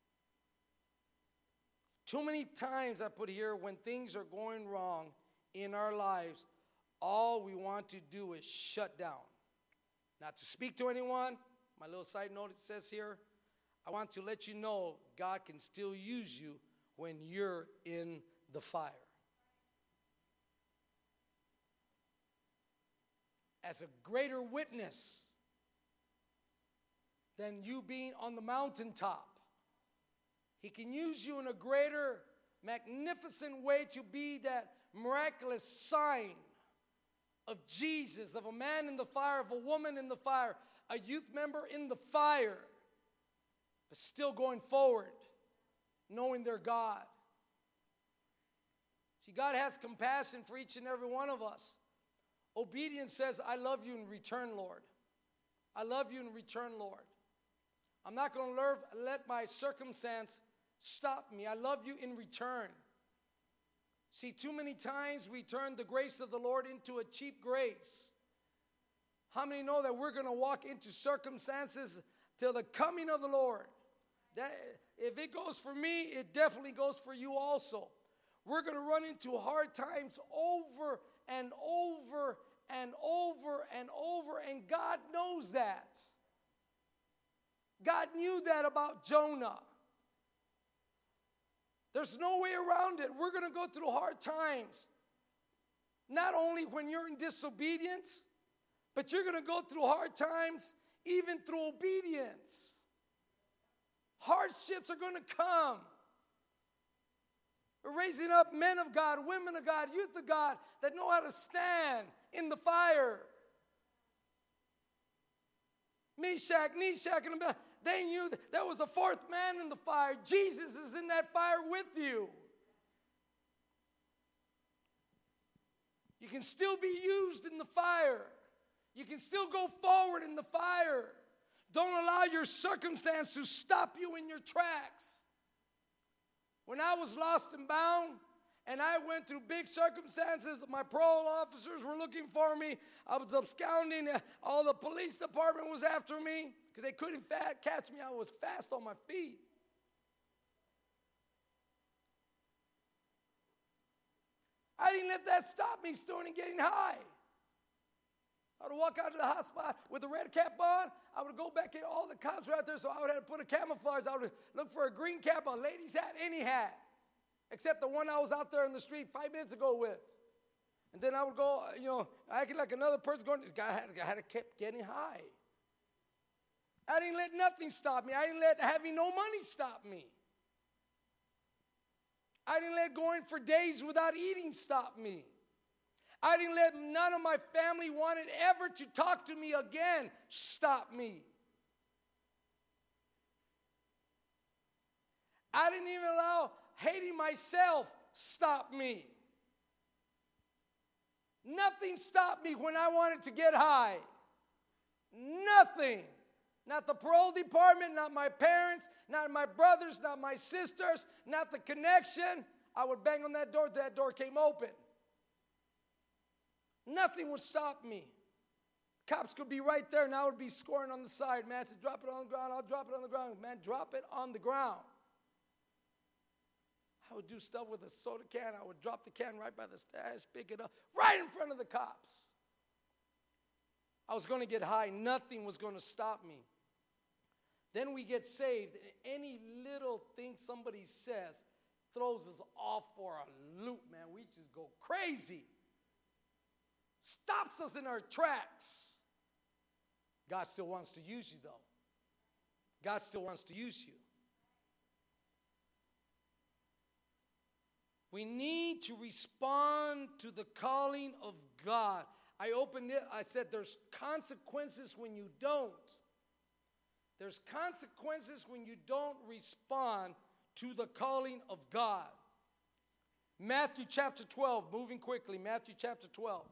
Too many times I put here, when things are going wrong in our lives, all we want to do is shut down. Not to speak to anyone. My little side note, it says here, I want to let you know God can still use you when you're in the fire. As a greater witness than you being on the mountaintop. He can use you in a greater, magnificent way to be that miraculous sign of Jesus, of a man in the fire, of a woman in the fire, a youth member in the fire, but still going forward, knowing their God. See, God has compassion for each and every one of us. Obedience says, I love you in return, Lord. I love you in return, Lord. I'm not going to let my circumstance stop me. I love you in return. See, too many times we turn the grace of the Lord into a cheap grace. How many know that we're going to walk into circumstances till the coming of the Lord? That, if it goes for me, it definitely goes for you also. We're going to run into hard times over and over and over and over, and God knows that. God knew that about Jonah. There's no way around it. We're going to go through hard times. Not only when you're in disobedience, but you're going to go through hard times even through obedience. Hardships are going to come. We're raising up men of God, women of God, youth of God that know how to stand in the fire. Meshach, Meshach, and Abednego, they knew that there was a fourth man in the fire. Jesus is in that fire with you. You can still be used in the fire. You can still go forward in the fire. Don't allow your circumstance to stop you in your tracks. When I was lost and bound, and I went through big circumstances, my parole officers were looking for me. I was absconding. All the police department was after me because they couldn't fat catch me. I was fast on my feet. I didn't let that stop me starting getting high. I would walk out to the hospital with a red cap on. I would go back in. All the cops were out there, so I would have to put a camouflage. I would look for a green cap, a lady's hat, any hat, except the one I was out there in the street five minutes ago with. And then I would go, you know, acting like another person going. I had, I had to keep getting high. I didn't let nothing stop me. I didn't let having no money stop me. I didn't let going for days without eating stop me. I didn't let none of my family wanted ever to talk to me again stop me. I didn't even allow hating myself stop me. Nothing stopped me when I wanted to get high. Nothing. Not the parole department, not my parents, not my brothers, not my sisters, not the connection. I would bang on that door till that door came open. Nothing would stop me. Cops could be right there and I would be scoring on the side. Man, I said, drop it on the ground. I'll drop it on the ground. Man, drop it on the ground. I would do stuff with a soda can. I would drop the can right by the stash, pick it up, right in front of the cops. I was going to get high. Nothing was going to stop me. Then we get saved. Any little thing somebody says throws us off for a loop, man. We just go crazy. Stops us in our tracks. God still wants to use you, though. God still wants to use you. We need to respond to the calling of God. I opened it, I said there's consequences when you don't. There's consequences when you don't respond to the calling of God. Matthew chapter twelve, moving quickly, Matthew chapter twelve.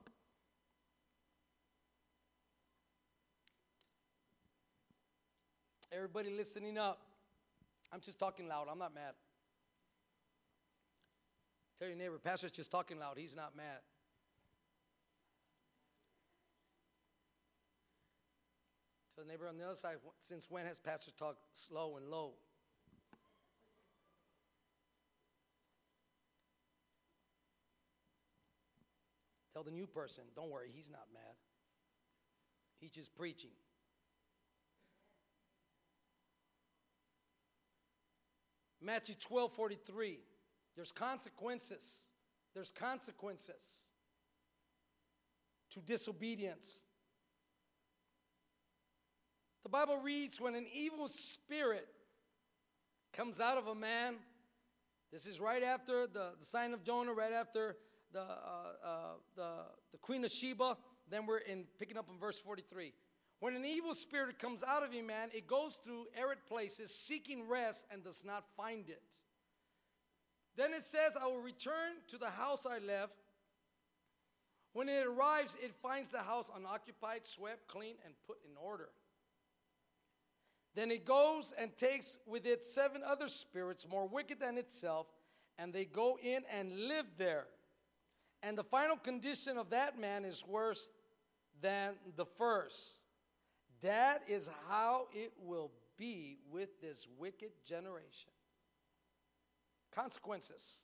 Everybody listening up. I'm just talking loud. I'm not mad. Tell your neighbor, Pastor's just talking loud. He's not mad. Tell the neighbor on the other side, since when has Pastor talked slow and low? Tell the new person, don't worry, he's not mad. He's just preaching. Matthew twelve forty-three. There's consequences. There's consequences to disobedience. The Bible reads, when an evil spirit comes out of a man, this is right after the, the sign of Jonah, right after the, uh, uh, the, the Queen of Sheba. Then we're in picking up in verse forty-three. When an evil spirit comes out of a man, it goes through arid places, seeking rest, and does not find it. Then it says, I will return to the house I left. When it arrives, it finds the house unoccupied, swept, clean, and put in order. Then it goes and takes with it seven other spirits more wicked than itself, and they go in and live there. And the final condition of that man is worse than the first. That is how it will be with this wicked generation. Consequences.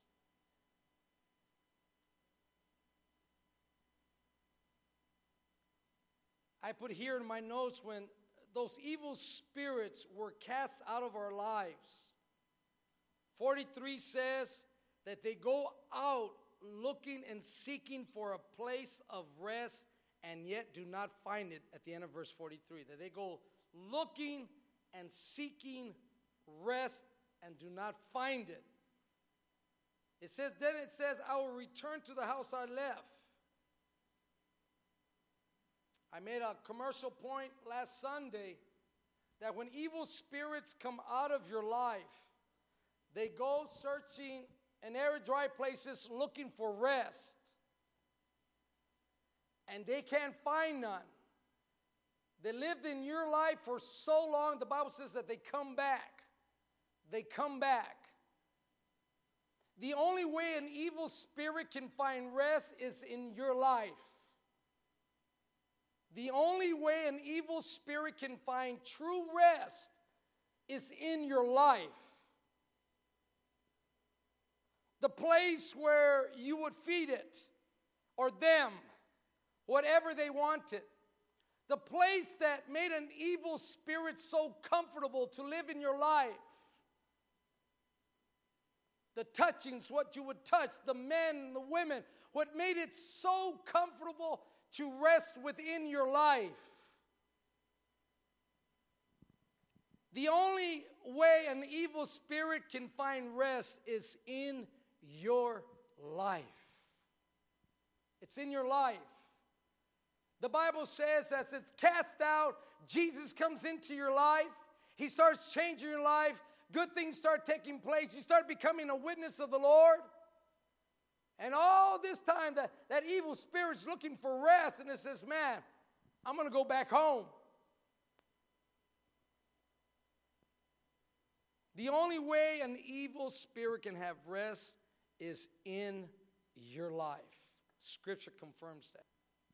I put here in my notes when those evil spirits were cast out of our lives. forty-three says that they go out looking and seeking for a place of rest and yet do not find it at the end of verse forty-three. That they go looking and seeking rest and do not find it. It says, then it says, I will return to the house I left. I made a commercial point last Sunday that when evil spirits come out of your life, they go searching in arid, dry places looking for rest. And they can't find none. They lived in your life for so long, the Bible says that they come back. They come back. The only way an evil spirit can find rest is in your life. The only way an evil spirit can find true rest is in your life. The place where you would feed it, or them, whatever they wanted. The place that made an evil spirit so comfortable to live in your life. The touchings, what you would touch, the men, the women, what made it so comfortable to rest within your life. The only way an evil spirit can find rest is in your life. It's in your life. The Bible says as it's cast out, Jesus comes into your life. He starts changing your life. Good things start taking place. You start becoming a witness of the Lord. And all this time, that, that evil spirit's looking for rest. And it says, man, I'm going to go back home. The only way an evil spirit can have rest is in your life. Scripture confirms that.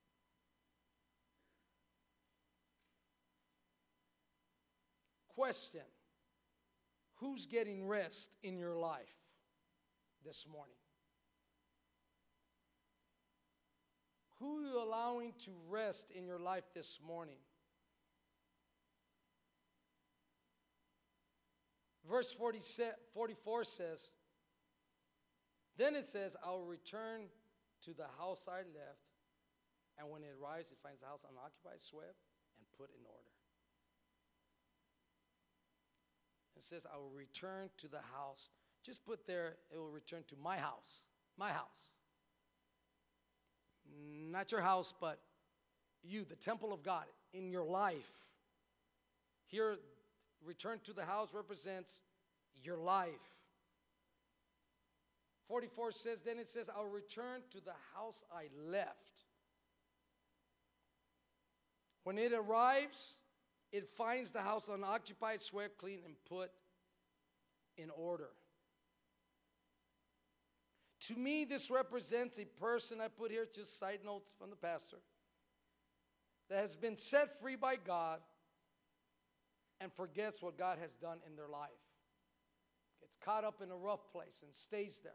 Question. Who's getting rest in your life this morning? Who are you allowing to rest in your life this morning? Verse forty-four says, then it says, I will return to the house I left, and when it arrives, it finds the house unoccupied, swept, and put in order. It says, I will return to the house. Just put there, it will return to my house. My house. Not your house, but you, the temple of God, in your life. Here, return to the house represents your life. forty-four says, then it says, I'll return to the house I left. When it arrives, it finds the house unoccupied, swept, clean, and put in order. To me, this represents a person, I put here just side notes from the pastor, that has been set free by God and forgets what God has done in their life. Gets caught up in a rough place and stays there.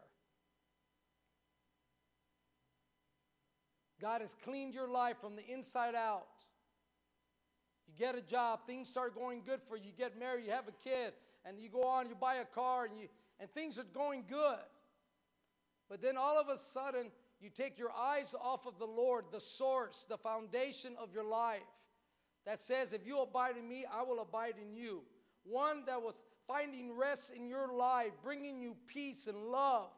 God has cleaned your life from the inside out. You get a job, things start going good for you. You get married, you have a kid, and you go on, you buy a car, and, you, and things are going good. But then all of a sudden, you take your eyes off of the Lord, the source, the foundation of your life. That says, if you abide in me, I will abide in you. One that was finding rest in your life, bringing you peace and love.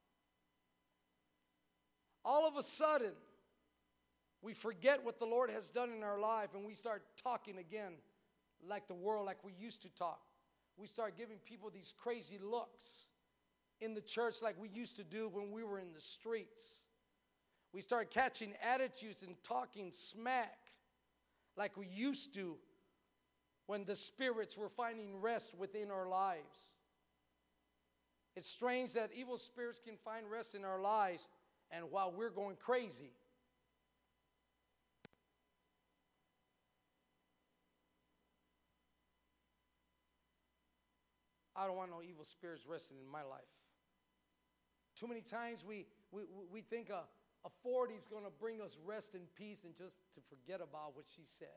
All of a sudden, we forget what the Lord has done in our life, and we start talking again like the world, like we used to talk. We start giving people these crazy looks in the church like we used to do when we were in the streets. We start catching attitudes and talking smack like we used to when the spirits were finding rest within our lives. It's strange that evil spirits can find rest in our lives, and while we're going crazy. I don't want no evil spirits resting in my life. Too many times we, we, we think a, a forty is going to bring us rest and peace, and just to forget about what she said.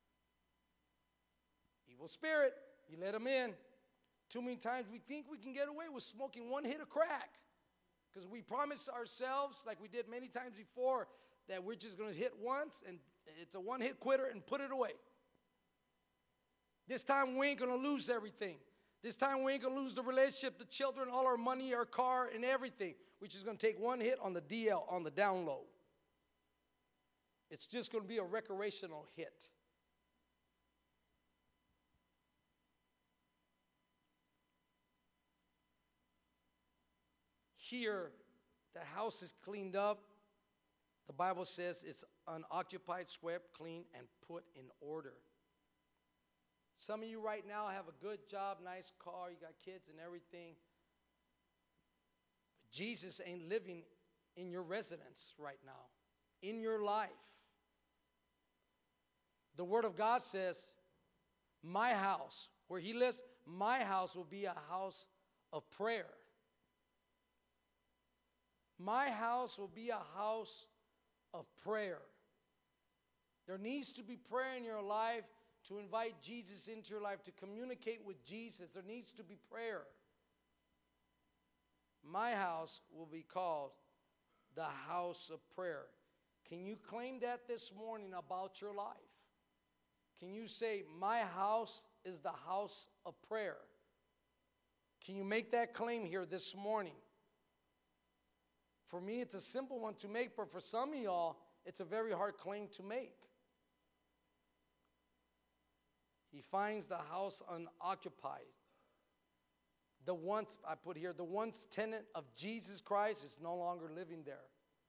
Evil spirit, you let them in. Too many times we think we can get away with smoking one hit of crack because we promise ourselves, like we did many times before, that we're just going to hit once and it's a one-hit quitter and put it away. This time we ain't going to lose everything. This time we ain't going to lose the relationship, the children, all our money, our car, and everything. We're just going to take one hit on the D L, on the down low. It's just going to be a recreational hit. Here, the house is cleaned up. The Bible says it's unoccupied, swept, clean, and put in order. Some of you right now have a good job, nice car, you got kids and everything. But Jesus ain't living in your residence right now, in your life. The Word of God says, my house, where He lives, my house will be a house of prayer. My house will be a house of prayer. There needs to be prayer in your life to invite Jesus into your life, to communicate with Jesus. There needs to be prayer. My house will be called the house of prayer. Can you claim that this morning about your life? Can you say, my house is the house of prayer? Can you make that claim here this morning? For me, it's a simple one to make, but for some of y'all, it's a very hard claim to make. He finds the house unoccupied. The once, I put here, the once tenant of Jesus Christ is no longer living there.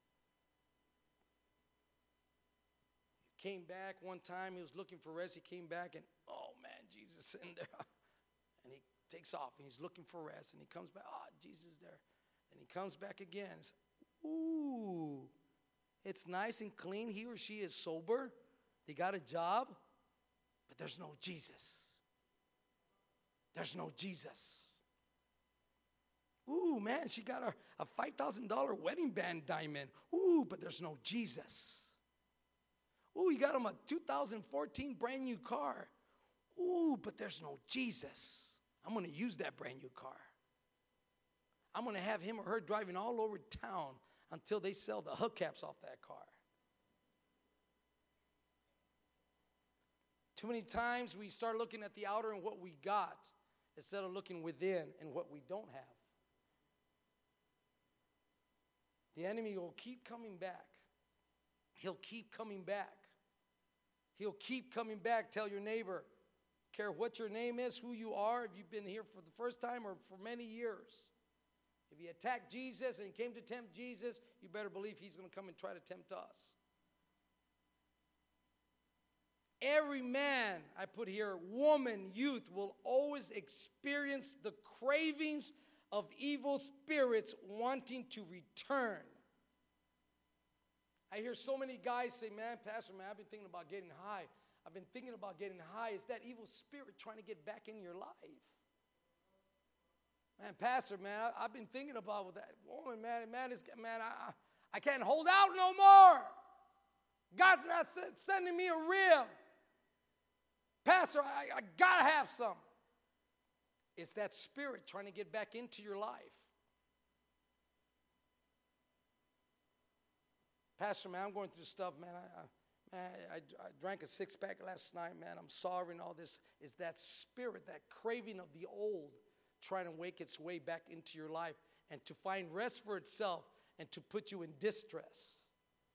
He came back one time, he was looking for rest, he came back and, oh man, Jesus is in there. And he takes off and he's looking for rest and he comes back, oh, Jesus is there. And he comes back again and says, ooh, it's nice and clean. He or she is sober. They got a job, but there's no Jesus. There's no Jesus. Ooh, man, she got a, a five thousand dollars wedding band diamond. Ooh, but there's no Jesus. Ooh, you got him a two thousand fourteen brand new car. Ooh, but there's no Jesus. I'm going to use that brand new car. I'm going to have him or her driving all over town until they sell the hubcaps off that car. Too many times we start looking at the outer and what we got instead of looking within and what we don't have. The enemy will keep coming back. He'll keep coming back. He'll keep coming back. Tell your neighbor, care what your name is, who you are, if you've been here for the first time or for many years. If he attacked Jesus and he came to tempt Jesus, you better believe he's going to come and try to tempt us. Every man, I put here, woman, youth, will always experience the cravings of evil spirits wanting to return. I hear so many guys say, man, Pastor, man, I've been thinking about getting high. I've been thinking about getting high. Is that evil spirit trying to get back in your life? Man, Pastor, man, I, I've been thinking about with that woman, man, man, it's, man, I, I can't hold out no more. God's not sending me a rib. Pastor, I, I got to have some. It's that spirit trying to get back into your life. Pastor, man, I'm going through stuff, man. I, I, man, I, I drank a six-pack last night, man. I'm sorry and all this. It's that spirit, that craving of the old trying to wake its way back into your life and to find rest for itself and to put you in distress.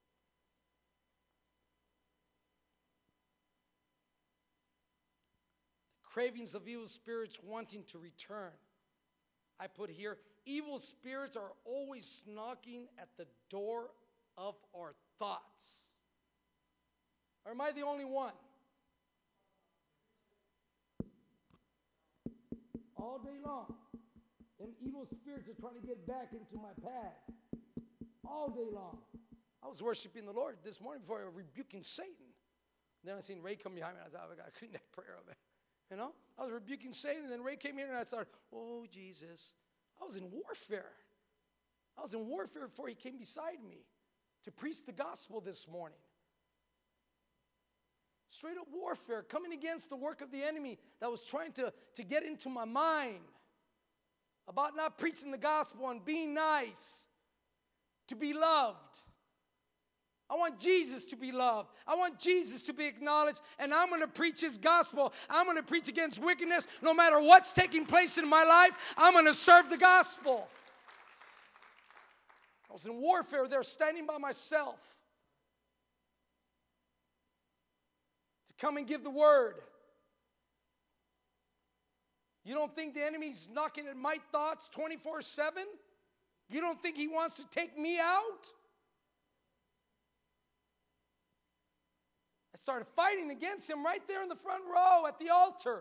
Cravings of evil spirits wanting to return. I put here, evil spirits are always knocking at the door of our thoughts. Or am I the only one? All day long, them evil spirits are trying to get back into my path. All day long. I was worshiping the Lord this morning before I was rebuking Satan. Then I seen Ray come behind me and I thought, I got to clean that prayer up. You know, I was rebuking Satan, and then Ray came in and I started, oh, Jesus. I was in warfare. I was in warfare before he came beside me to preach the gospel this morning. Straight up warfare, coming against the work of the enemy that was trying to, to get into my mind about not preaching the gospel and being nice, to be loved. I want Jesus to be loved. I want Jesus to be acknowledged. And I'm going to preach his gospel. I'm going to preach against wickedness. No matter what's taking place in my life, I'm going to serve the gospel. I was in warfare there, standing by myself to come and give the word. You don't think the enemy's knocking at my thoughts twenty-four seven? You don't think he wants to take me out? I started fighting against him right there in the front row at the altar.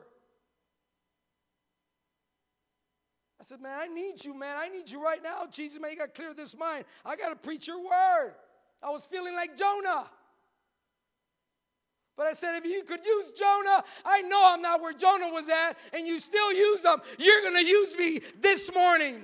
I said, man, I need you, man. I need you right now. Jesus, man, you got to clear this mind. I got to preach your word. I was feeling like Jonah. But I said, if you could use Jonah, I know I'm not where Jonah was at, and you still use him. You're going to use me this morning.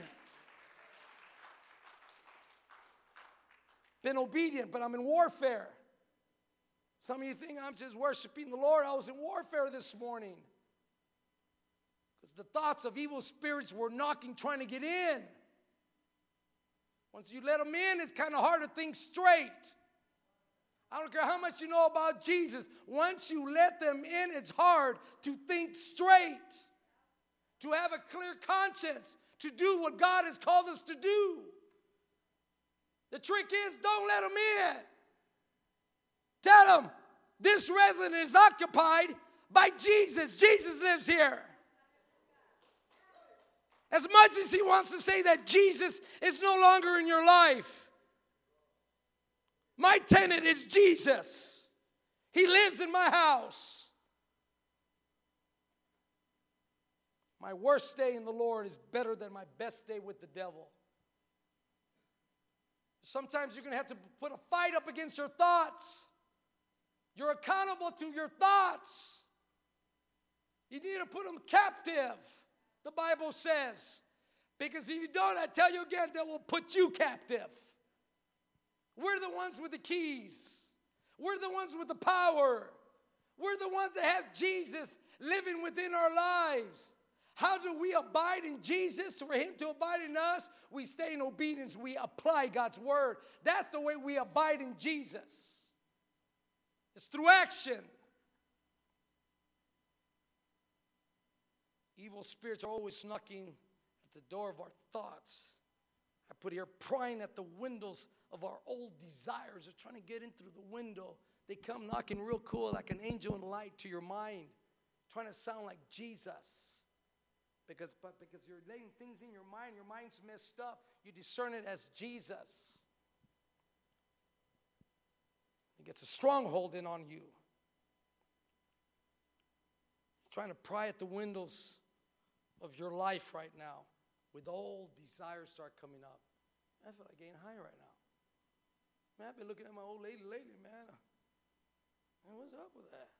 Been obedient, but I'm in warfare. Some of you think I'm just worshiping the Lord. I was in warfare this morning. Because the thoughts of evil spirits were knocking, trying to get in. Once you let them in, it's kind of hard to think straight. I don't care how much you know about Jesus. Once you let them in, it's hard to think straight. To have a clear conscience. To do what God has called us to do. The trick is, don't let them in. Tell them, this residence is occupied by Jesus. Jesus lives here. As much as he wants to say that Jesus is no longer in your life, my tenant is Jesus. He lives in my house. My worst day in the Lord is better than my best day with the devil. Sometimes you're going to have to put a fight up against your thoughts. You're accountable to your thoughts. You need to put them captive, the Bible says. Because if you don't, I tell you again, they will put you captive. We're the ones with the keys. We're the ones with the power. We're the ones that have Jesus living within our lives. How do we abide in Jesus? For him to abide in us, we stay in obedience. We apply God's word. That's the way we abide in Jesus. It's through action. Evil spirits are always knocking at the door of our thoughts. I put here, prying at the windows of our old desires. They're trying to get in through the window. They come knocking real cool like an angel in light to your mind, trying to sound like Jesus. Because, but because you're letting things in your mind, your mind's messed up, you discern it as Jesus. It gets a stronghold in on you. He's trying to pry at the windows of your life right now. With old desires start coming up. I feel like getting high right now. Man, I've been looking at my old lady lately, man. Man, what's up with that?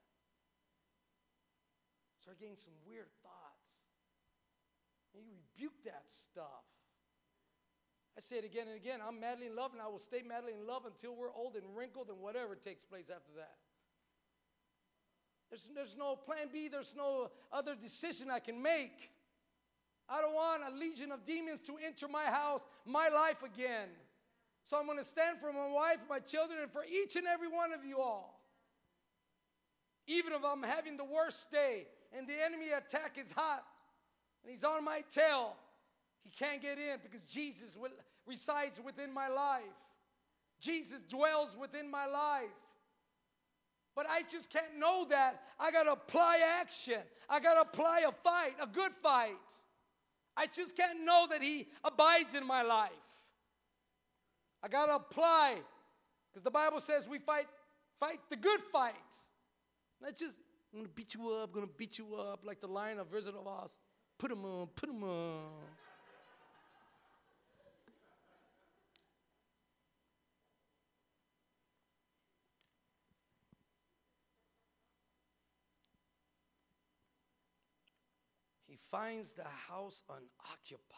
Start getting some weird thoughts. And you rebuke that stuff. I say it again and again. I'm madly in love, and I will stay madly in love until we're old and wrinkled and whatever takes place after that. There's, there's no plan B. There's no other decision I can make. I don't want a legion of demons to enter my house, my life again. So I'm going to stand for my wife, my children, and for each and every one of you all. Even if I'm having the worst day and the enemy attack is hot and he's on my tail, he can't get in because Jesus will, resides within my life. Jesus dwells within my life. But I just can't know that. I got to apply action. I got to apply a fight, a good fight. I just can't know that he abides in my life. I got to apply, because the Bible says we fight fight the good fight. Not just, I'm going to beat you up, I'm going to beat you up like the Lion of Wizard of Oz. Put him on, put him on. He finds the house unoccupied.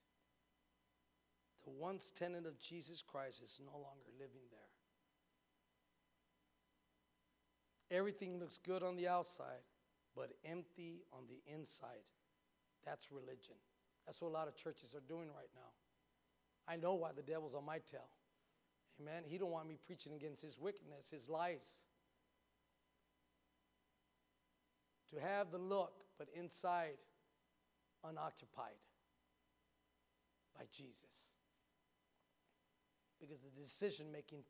The once tenant of Jesus Christ is no longer living there. Everything looks good on the outside, but empty on the inside. That's religion. That's what a lot of churches are doing right now. I know why the devil's on my tail. Amen. He don't want me preaching against his wickedness, his lies. To have the look, but inside unoccupied by Jesus. Because the decision-making